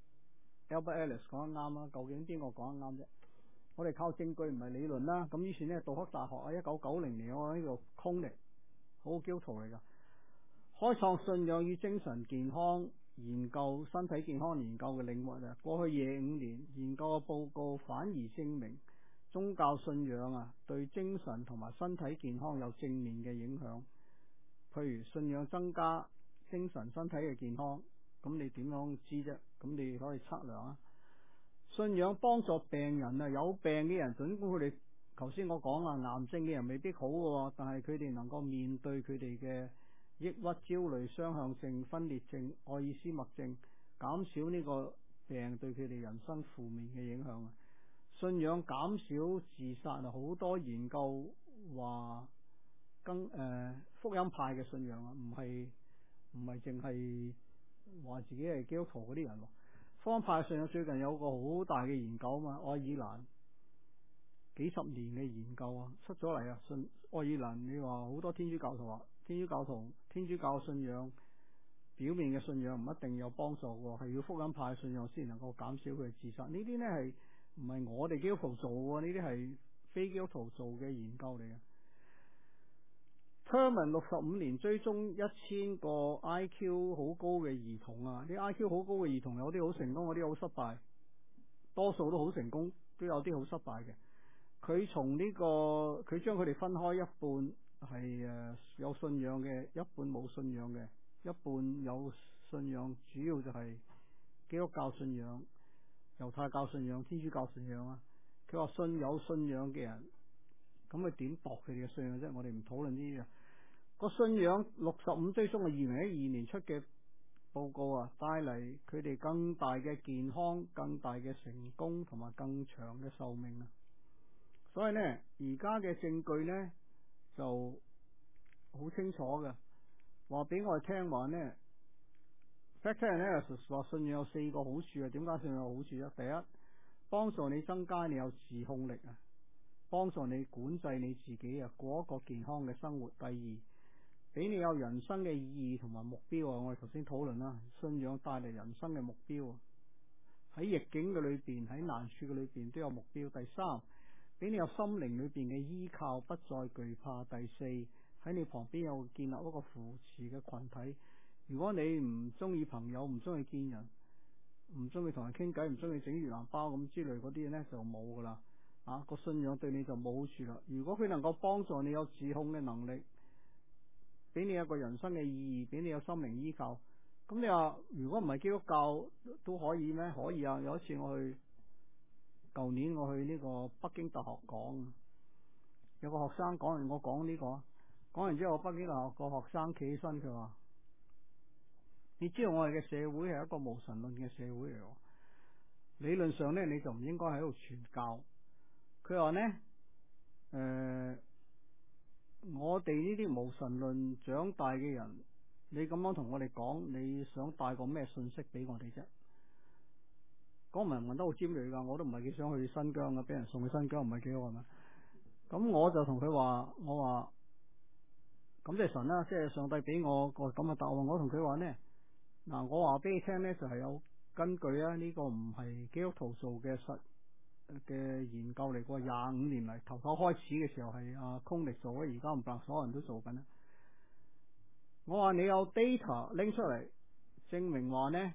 Albert Ellis 講得啱啊？究竟邊個講得啱啫？我哋靠證據唔係理論啦。咁以前呢，杜克大學啊，一九九零年我喺度 Koenig，好基督徒嚟噶，開創信仰與精神健康研究、身體健康研究嘅領域啊。過去廿五年研究嘅報告反而證明，宗教信仰啊，對精神同埋身體健康有正面嘅影響。譬如信仰增加精神身體嘅健康，咁你點樣知啫？咁你可以測量啊。信仰幫助病人啊，有病嘅人，儘管佢哋頭先我講啊，癌症嘅人未必好嘅，但係佢哋能夠面對佢哋嘅抑鬱、焦慮、雙向症、分裂症、愛爾斯麥症，減少呢個病對佢哋人生負面嘅影響啊。信仰減少自殺啊，好多研究話更誒、呃、福音派嘅信仰啊，唔係唔係淨係話自己係基督徒嗰啲人。福音派信仰最近有個好大嘅研究啊嘛，愛爾蘭幾十年嘅研究啊出咗嚟啊，信愛爾蘭你話好多天主教徒話，天主教徒天主教信仰表面嘅信仰唔一定有幫助嘅，係要福音派信仰先能夠減少佢嘅自殺。呢啲呢係唔係我哋基督徒做嘅，呢啲係非基督徒做嘅研究嚟嘅。Terman 六十五年追蹤一千個 I Q 好高嘅兒童啊，啲 I Q 好高嘅兒童有啲好成功，有啲好失敗，多數都好成功，都有啲好失敗嘅。佢從呢個佢將佢哋分開，一半係誒有信仰嘅，一半冇信仰嘅，一半有信仰，主要就係基督教信仰、猶太教信仰、天主教信仰啊。佢話信有信仰嘅人，咁佢點度佢哋嘅信仰啫？我哋唔討論呢啲啊。個信仰六十五追蹤係二零一二年出嘅報告啊，帶嚟佢哋更大嘅健康、更大嘅成功同埋更長嘅壽命啊。所以呢，而家嘅證據呢就好清楚嘅，話俾我哋聽話呢 factor analysis 話信仰有四個好處啊。點解信仰有好處啊？第一，幫助你增加你有自控力啊，幫助你管制你自己啊，過一個健康嘅生活。第二，俾你有人生嘅意義同埋目標啊！我哋頭先討論啦，信仰帶嚟人生嘅目標啊，喺逆境嘅裏邊，喺難處嘅裏邊都有目標。第三，俾你有心靈裏邊嘅依靠，不再懼怕。第四，喺你旁邊有建立一個扶持嘅群體。如果你唔中意朋友，唔中意見人，唔中意同人傾偈，唔中意整越南包咁之類嗰啲呢，就冇噶啦。 啊個信仰對你就冇好處啦。如果佢能夠幫助你有自控嘅能力，俾你一個人生嘅意義，俾你有心靈依靠，咁你話如果唔係基督教都可以咩？可以啊！有一次我去，舊年我去呢個北京大學講，有個學生講完我講呢個，講完之後北京大學個學生企起身，佢話：你知道我哋嘅社會係一個無神論嘅社會嚟，理論上咧你就唔應該喺度傳教。佢話呢，誒、呃，我哋呢啲無神論長大嘅人，你咁樣同我哋講，你想帶個咩信息俾我哋啫？講文問得好尖銳噶，我都唔係幾想去新疆噶，俾人送去新疆唔係幾好係咪？咁我就同佢話，我話咁即係神啦，即係上帝俾我個咁嘅答案。我同佢話呢，嗱，我話俾你聽呢，就係有根據啊，呢個唔係基督徒做嘅實嘅研究嚟過，廿五年嚟頭頭開始嘅時候係阿空力做嘅，而家唔白所有人都做緊啦。我話你有 data 拎出嚟證明話呢，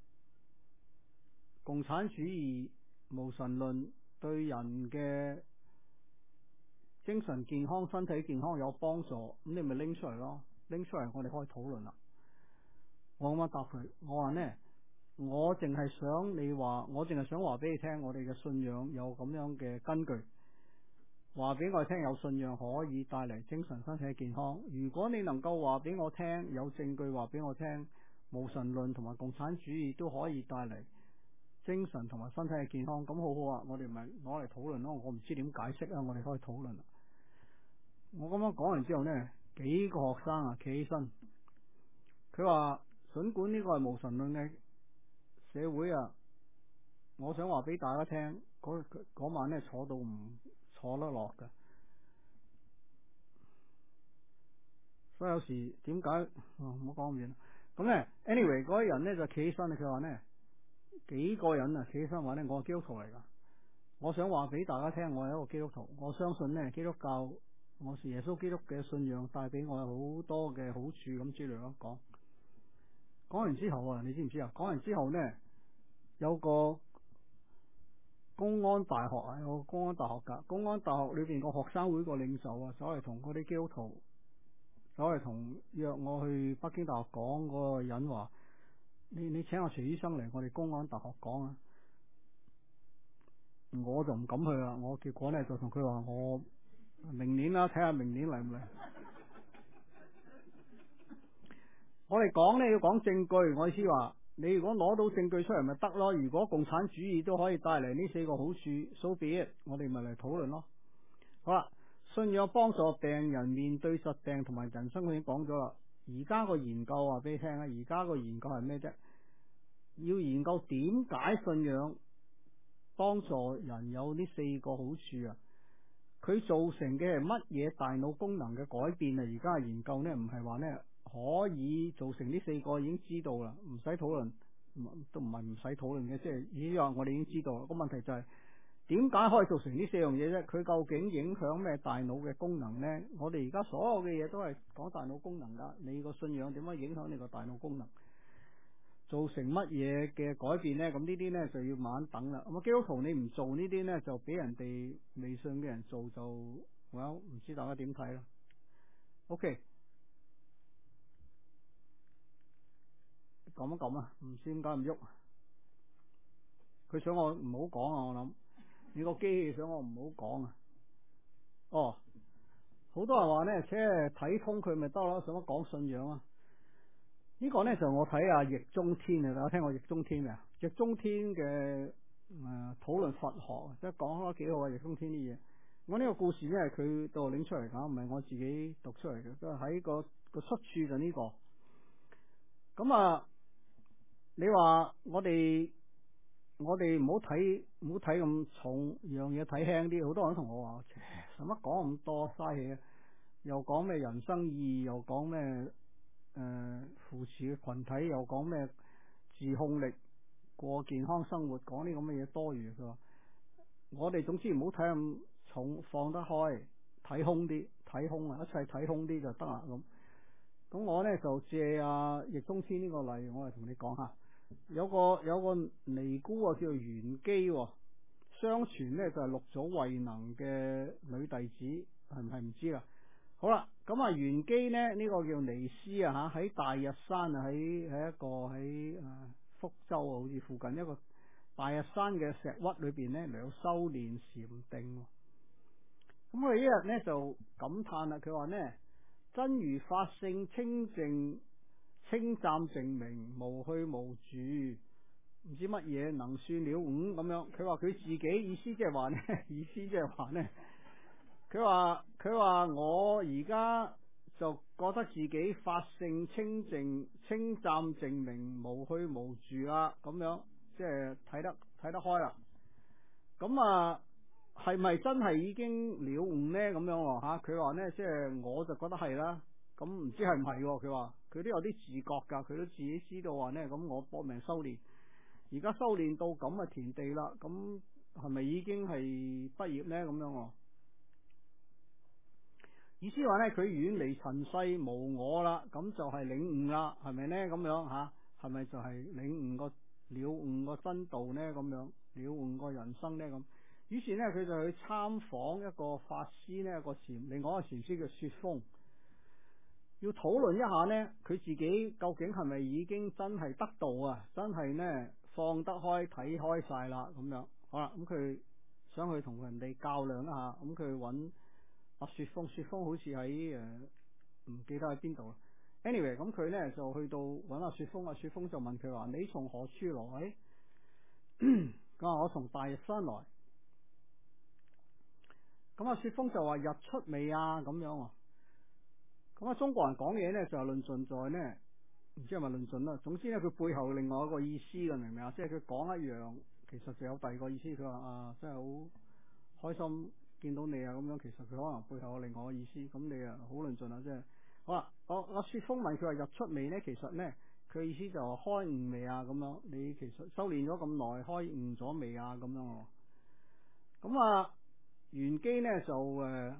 共產主義無神論對人嘅精神健康、身體健康有幫助，咁你咪拎出嚟咯，拎出嚟我哋可以討論啦。我咁樣答佢，我話呢，我淨係想你話，我淨係想話俾你聽，我哋嘅信仰有咁樣嘅根據，話俾我聽有信仰可以帶嚟精神身體健康。如果你能夠話俾我聽，有證據話俾我聽，無神論同埋共產主義都可以帶嚟精神同埋身體嘅健康，咁好好啊！我哋咪攞嚟討論咯。我唔知點解釋啊，我哋可以討論。我咁樣講完之後呢，幾個學生啊企起身，佢話盡管呢個係無神論嘅社會啊，我想話俾大家聽，嗰晚呢坐到唔坐得落㗎。所以有時點解唔好講咁遠。咁呢 anyway 嗰啲人呢就企起身，佢話呢幾個人啊企起身話呢，我係基督徒嚟噶，我想話俾大家聽，我係一個基督徒，我相信呢基督教，我是耶穌基督嘅信仰帶俾我有好多嘅好處咁之類咯。講講完之後啊，你知唔知啊？講完之後呢，有個公安大學啊，有個公安大學噶，公安大學裏邊個學生會個領袖啊，走嚟同嗰啲基督徒，走嚟同約我去北京大學講嗰個人話：你你請阿徐醫生嚟我哋公安大學講啊！我就唔敢去啦，我結果呢，就同佢話我明年啦，睇下明年嚟唔嚟。我哋講呢要講證據，我意思話你如果攞到證據出嚟咪得咯。如果共產主義都可以帶嚟呢四個好處，so be it，我哋咪嚟討論咯。好啦，信仰幫助病人面對疾病同埋人生，我已經講咗啦。而家個研究話俾你聽啊，而家個研究係咩啫？要研究點解信仰幫助人有呢四個好處啊？佢造成嘅係乜嘢大腦功能嘅改變啊？而家嘅研究呢，唔係話呢可以造成呢四個已經知道啦，唔使討論，都唔係唔使討論嘅，即係已經話我哋已經知道啦。個問題就係點解可以造成呢四樣嘢啫？佢究竟影響咩大腦嘅功能呢？我哋而家所有嘅嘢都係講大腦功能噶，你個信仰點樣影響你個大腦功能？造成乜嘢嘅改變呢？咁呢啲呢就要慢慢等啦。咁啊，基督徒你唔做呢啲呢，就俾人哋未信嘅人做就，我唔知大家點睇啦。OK，咁一咁啊，唔知點解唔喐。佢想我唔好講啊，我諗你個機器想我唔好講啊。哦，好多人話呢，即係睇通佢咪得咯，使乜講信仰啊？呢個呢，就我睇下易中天啊，大家聽過易中天未啊？易中天嘅誒討論佛學，即係講得幾好啊！易中天啲嘢，我呢個故事呢係佢度拎出嚟講，唔係我自己讀出嚟嘅，都係喺個個出處就呢個。咁啊，你話我哋我哋唔好睇唔好睇咁重樣嘢，睇輕啲。好多人都同我話，使乜講咁多嘥氣啊？又講咩人生意義，又講咩？誒、呃，扶持嘅群體，又講咩自控力，過健康生活，講啲咁嘅嘢多餘。佢話我哋總之唔好睇咁重，放得開，睇空啲，睇空啊，一切睇空啲就得啦。咁咁我呢就借阿易中天呢個例，我嚟同你講下。有個有個尼姑啊，叫做玄機， 相傳咧就係六祖慧能嘅女弟子，係唔係唔知啦？好啦，咁啊玄機呢，呢、這個叫尼斯啊吓，喺大日山啊，喺喺一個喺誒、啊、福州啊，好似附近一個大日山嘅石窟裏邊呢，嚟到修煉禪定。咁佢一日呢，就感嘆啦，佢話呢，真如法性清淨清湛淨明無去無住，唔知乜嘢能算了悟咁樣。佢話佢自己意思即係話呢，意思即係話呢，佢話佢話我而家就覺得自己法性清淨清湛淨明無去無住啦，咁樣即係睇得睇得開啦。咁啊係咪真係已經了悟呢？咁樣吓，佢話呢，即係我就覺得係啦。咁唔知係唔係？佢話佢都有啲自覺噶，佢都自己知道話呢，咁我搏命修煉，而家修煉到咁嘅田地啦，咁係咪已經係畢業呢？咁樣意思話呢，佢遠離塵世無我啦，咁就係領悟啦，係咪呢？咁樣吓，係咪就係領悟個了悟個真道呢？咁樣了悟個人生呢？咁。於是呢，佢就去參訪一個法師呢，一個禪，另外一個禪師叫雪峰，要討論一下呢，佢自己究竟係咪已經真係得道啊？真係呢，放得開睇開晒啦咁樣。好啦，咁佢想去同人哋較量一下，咁佢揾阿雪峰，雪峰好似喺誒唔記得喺邊度啦。Anyway，咁佢呢就去到揾阿雪峰，阿雪峰就問佢話：你從何處來？佢話我從大日山來。咁阿雪峰就話：日出未啊？咁樣啊？咁啊，中國人講嘢呢，就係論盡在呢，唔知係咪論盡啦。總之呢，佢背後另外一個意思嘅，明唔明啊？即係佢講一樣，其實就有第二個意思。佢話啊，真係好開心見到你啊，咁樣其實佢可能背後有另外一個意思。咁你啊好論盡啊，即係好啦。我阿雪峰問佢話：日出未呢？其實呢，佢意思就係開悟未啊？咁樣你其實修煉咗咁耐，開悟咗未啊？咁樣。咁啊。玄機呢就誒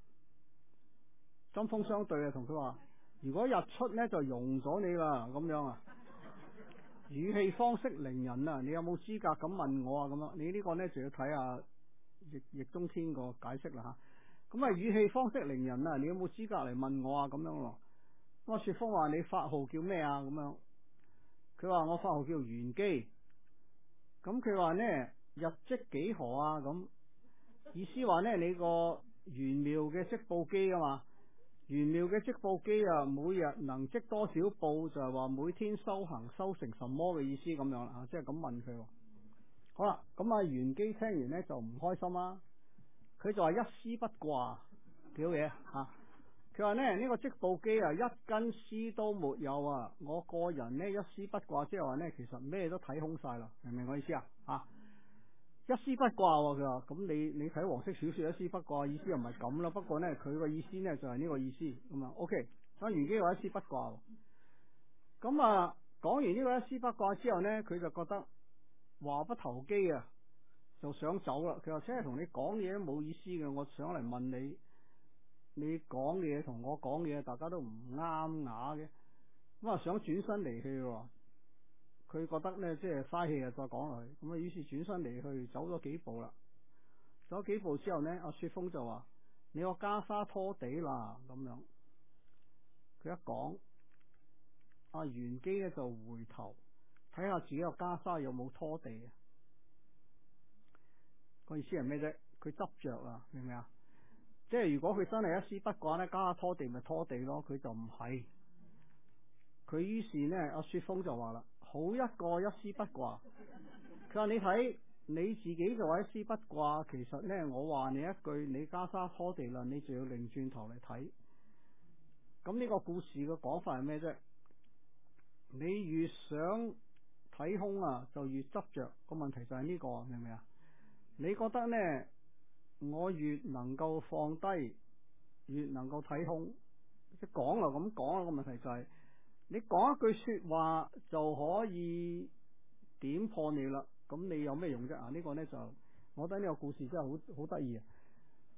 針鋒相對啊，同佢話：如果日出呢就容咗你啦，咁樣啊，語氣方式凌人啊，你有冇資格咁問我啊？咁樣，你呢個呢就要睇下易易中天個解釋啦吓。咁啊，語氣方式凌人啊，你有冇資格嚟問我啊？咁樣咯。咁啊，雪峰話：你法號叫咩啊？咁樣，佢話我法號叫玄機。咁佢話呢，日積幾何啊？咁。意思話呢，你個玄妙嘅積報機啊嘛，玄妙嘅積報機啊，每日能積多少報，就係話每天修行修成什麼嘅意思咁樣啦，即係咁問佢。好啦，咁啊玄機聽完呢就唔開心啦，佢就話一絲不掛，幾好嘢吓。佢話呢，呢、這個積報機啊，一根絲都沒有啊，我個人呢，一絲不掛，即係話呢，其實咩都睇空晒啦，明唔明我意思啊？吓。一絲不掛，佢話咁你你睇黃色小說一絲不掛，意思又唔係咁啦。不過呢，佢個意思呢就係呢個意思咁啊。OK，講完呢個一絲不掛，咁啊講完呢個一絲不掛之後呢，佢就覺得話不投機啊，就想走啦。佢話即係同你講嘢都冇意思嘅，我想嚟問你，你講嘢同我講嘢，大家都唔啱牙嘅，咁啊想轉身離去。佢覺得呢，即係嘥氣啊！再講落去，咁啊，於是轉身離去，走咗幾步啦。走咗幾步之後呢，阿雪峰就話：你個袈裟拖地啦，咁樣。佢一講，阿玄機呢就回頭睇下自己個袈裟有冇拖地啊？個意思係咩啫？佢執着啊，明唔明啊？即係如果佢真係一絲不掛呢，袈裟拖地咪拖地咯。佢就唔係。佢於是呢，阿雪峰就話啦：好一個一絲不掛。佢話你睇你自己就話一絲不掛，其實呢，我話你一句，你袈裟拖地啦，你就要擰轉頭嚟睇。咁呢個故事嘅講法係咩啫？你越想睇空啊，就越執着。個問題就係呢個，明唔明啊？你覺得呢，我越能夠放低，越能夠睇空，即係講就咁講啦。個問題就係。你講一句說話就可以點破你啦，咁你有咩用啫？啊，呢個呢，就，我覺得呢個故事真係好好得意啊！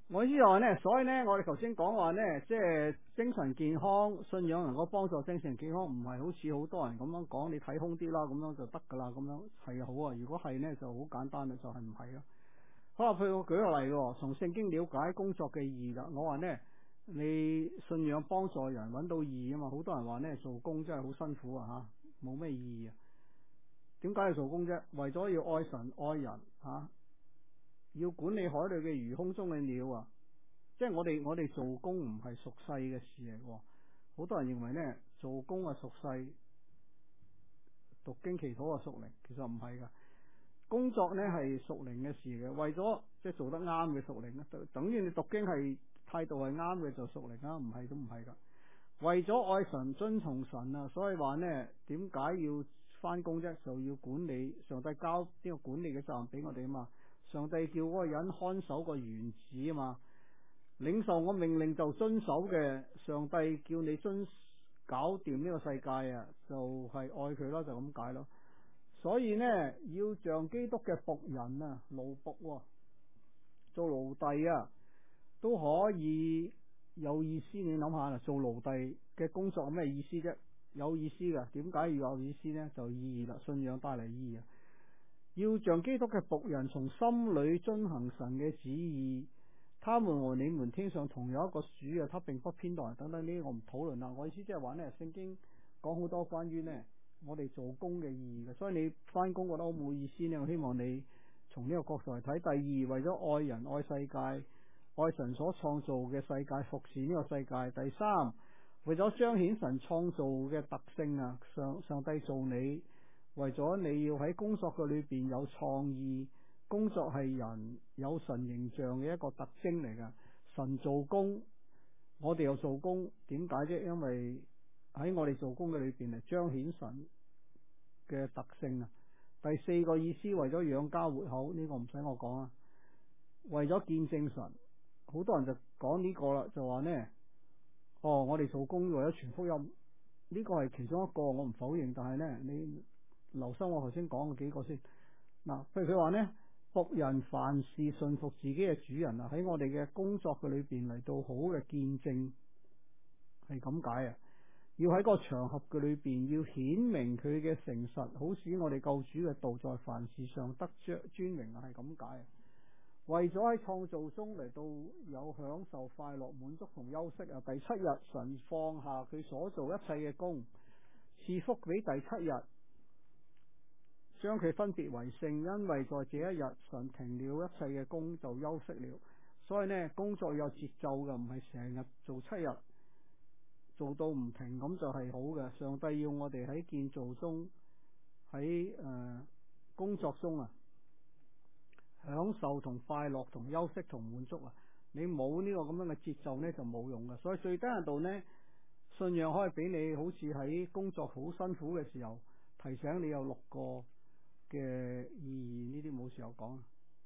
我意思話呢，所以呢，我哋頭先講話呢，即係精神健康、信仰能夠幫助精神健康，唔係好似好多人咁樣講，你睇空啲啦，咁樣就得噶啦，咁樣係好啊。如果係呢，就好簡單啦，就係唔係咯。好啦，譬如我舉個例喎，從聖經了解工作嘅意義啦。我話呢，你信仰幫助人揾到意義啊嘛。好多人話呢，做工真係好辛苦啊吓，冇咩意義啊。點解要做工啫？為咗要愛神愛人吓。啊要管理海裏嘅魚、空中嘅鳥啊！即係我哋我哋做工唔係屬世嘅事嚟，好多人認為呢，做工啊屬世，讀經祈禱啊屬靈，其實唔係噶。工作呢係屬靈嘅事嘅，為咗即係做得啱嘅屬靈啊，等於你讀經係態度係啱嘅就屬靈啊，唔係都唔係噶。為咗愛神、遵從神啊，所以話呢，點解要翻工啫？就要管理，上帝交呢個管理嘅責任俾我哋啊嘛。上帝叫嗰個人看守個園子啊嘛，領受我命令就遵守嘅，上帝叫你遵搞掂呢個世界啊，就係愛佢咯，就咁解咯。所以呢，要像基督嘅僕人啊，奴僕、啊、做奴隸啊，都可以有意思。你諗下啦，做奴隸嘅工作有咩意思啫？有意思噶，點解要有意思呢？就意義啦，信仰帶嚟意義啊。要像基督嘅僕人，從心裏遵行神嘅旨意，他們和你們天上同有一個主啊，他並不偏待人等等呢啲我唔討論啦。我意思即係話呢，聖經講好多關於呢我哋做工嘅意義嘅，所以你翻工覺得好冇意思呢，我希望你從呢個角度嚟睇。第二，為咗愛人、愛世界、愛神所創造嘅世界，服侍呢個世界。第三，為咗彰顯神創造嘅特性啊，上上帝造你。為咗你要喺工作嘅裏邊有創意，工作係人有神形象嘅一個特徵嚟噶。神做工，我哋又做工，點解啫？因為喺我哋做工嘅裏邊嚟彰顯神嘅特性啊。第四個意思，為咗養家活口，呢個唔使我講啊。為咗見證神，好多人就講呢個啦，就話呢：「哦，我哋做工為咗傳福音，呢個係其中一個，我唔否認，但係呢，你。留心我頭先講嘅幾個先嗱，譬如佢話呢，僕人凡事順服自己嘅主人啊，喺我哋嘅工作嘅裏邊嚟到好嘅見證，係咁解啊。要喺個場合嘅裏邊要顯明佢嘅誠實，好使我哋救主嘅道在凡事上得尊尊榮啊，係咁解啊。為咗喺創造中嚟到有享受、快樂、滿足同休息啊。第七日神放下佢所做一切嘅工，賜福俾第七日。將佢分別為聖，因為在這一日神停了一切嘅工就休息了。所以呢，工作有節奏嘅，唔係成日做七日做到唔停，咁就係好嘅。上帝要我哋喺建造中，喺誒、呃、工作中啊，享受同快樂同休息同滿足啊。你冇呢個咁樣嘅節奏呢，就冇用嘅。所以最低限度呢，信仰可以俾你好似喺工作好辛苦嘅時候，提醒你有六個嘅意義，呢啲冇時候講。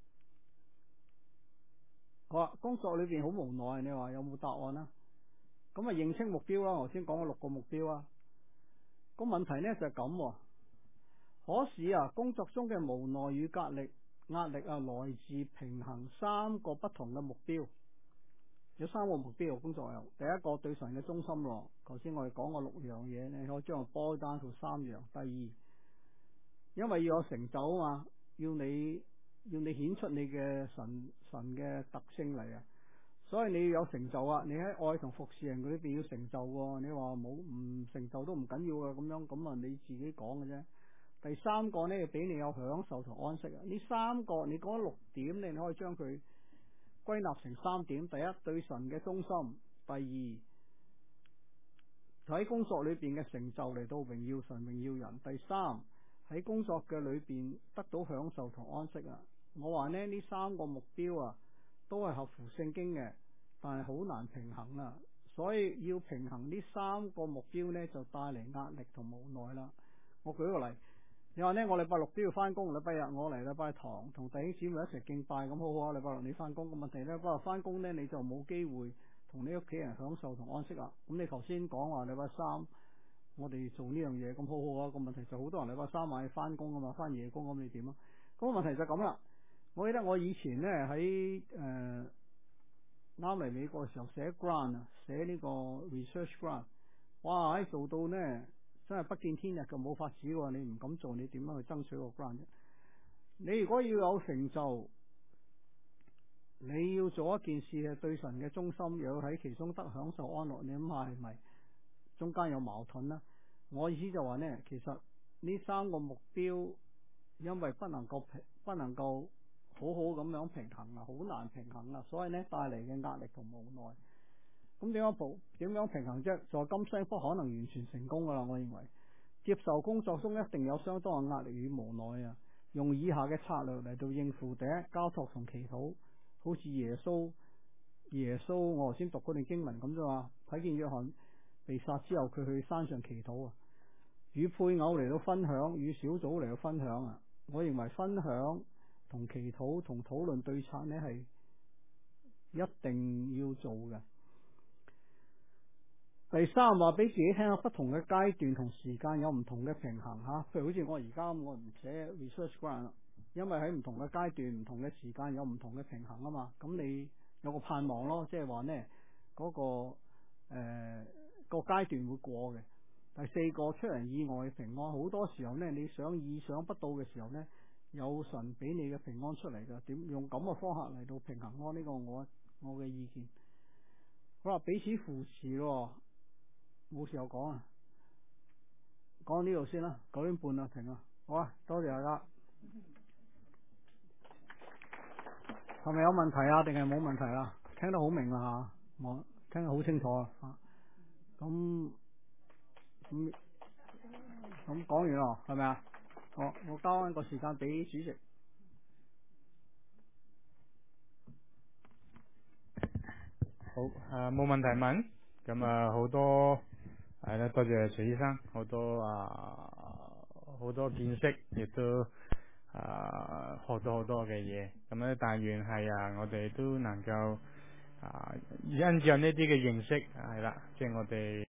好啊，工作裏邊好無奈，你話有冇答案啊？咁啊，認清目標啦。我先講咗六個目標啊。個問題呢就係咁，可是啊，工作中嘅無奈與壓力，壓力啊來自平衡三個不同嘅目標。有三個目標工作有，第一個對神嘅忠心咯。頭先我哋講過六樣嘢，你可以將個 boil down to三樣。第二，因為要有成就啊嘛，要你要你顯出你嘅神神嘅特性嚟啊，所以你要有成就啊。你喺愛同服侍人裏邊要成就喎。你話冇唔成就都唔緊要嘅，咁樣咁啊你自己講嘅啫。第三個呢，俾你有享受同安息啊。呢三個你講六點，你可以將佢歸納成三點。第一，對神嘅忠心；第二，喺工作裏邊嘅成就嚟到榮耀神榮耀人；第三，喺工作嘅裏邊得到享受同安息啊！我話呢呢三個目標啊，都係合乎聖經嘅，但係好難平衡啊！所以要平衡呢三個目標呢，就帶嚟壓力同無奈啦。我舉個例，你話呢，我禮拜六都要翻工，禮拜日我嚟禮拜堂同弟兄姊妹一齊敬拜，咁好好啊！禮拜六你翻工，個問題呢，不過翻工呢，你就冇機會同你屋企人享受同安息啊！咁你頭先講話禮拜三。我哋做呢樣嘢咁好好啊！個問題就好多人禮拜三晚翻工啊嘛，翻夜工咁你點啊？咁個問題就咁啦。我記得我以前呢喺誒啱嚟美國嘅時候寫 grant 啊，寫呢個 research grant， 哇喺做到呢真係不見天日嘅，冇法子喎！你唔敢做，你點樣去爭取個 grant 啫？你如果要有成就，你要做一件事係對神嘅忠心，又要喺其中得享受安樂，你諗下係咪中間有矛盾呢？我意思就話呢，其實呢三個目標因為不能夠平，不能夠好好咁樣平衡啊，好難平衡啊，所以呢帶嚟嘅壓力同無奈。咁點樣保點樣平衡啫？在今生不可能完全成功噶啦，我認為接受工作中一定有相當嘅壓力與無奈啊。用以下嘅策略嚟到應付：第一，交託同祈禱，好似耶穌耶穌我頭先讀嗰段經文咁啫嘛。睇見約翰被殺之後，佢去山上祈禱啊，與配偶嚟到分享，與小組嚟到分享啊。我認為分享同祈禱同討論對策呢係一定要做嘅。第三，話俾自己聽，不同嘅階段同時間有唔同嘅平衡吓。譬如好似我而家我唔寫 research grant 啦，因為喺唔同嘅階段、唔同嘅時間有唔同嘅平衡啊嘛。咁你有個盼望咯，即係話呢嗰、嗰個誒、呃、個階段會過嘅。第四個，出人意外嘅平安，好多時候呢，你想意想不到嘅時候呢，有神俾你嘅平安出嚟㗎。點用咁嘅方法嚟到平衡咯？呢、呢個我我嘅意見。好啦，彼此扶持咯。冇時候講啊，講呢度先啦，九點半啦，停啦，好啊，多謝大家。係咪有問題啊？定係冇問題啊？聽得好明啊吓，我聽得好清楚啊。咁咁咁講完咯，係咪啊？我我交翻個時間俾主席。 好，誒冇問題問，咁啊好多。係啦，多謝徐醫生，好多啊好多見識，亦都啊學到好多嘅嘢。咁咧，但願係啊，我哋都能夠啊因着呢啲嘅認識，係啦，即係我哋。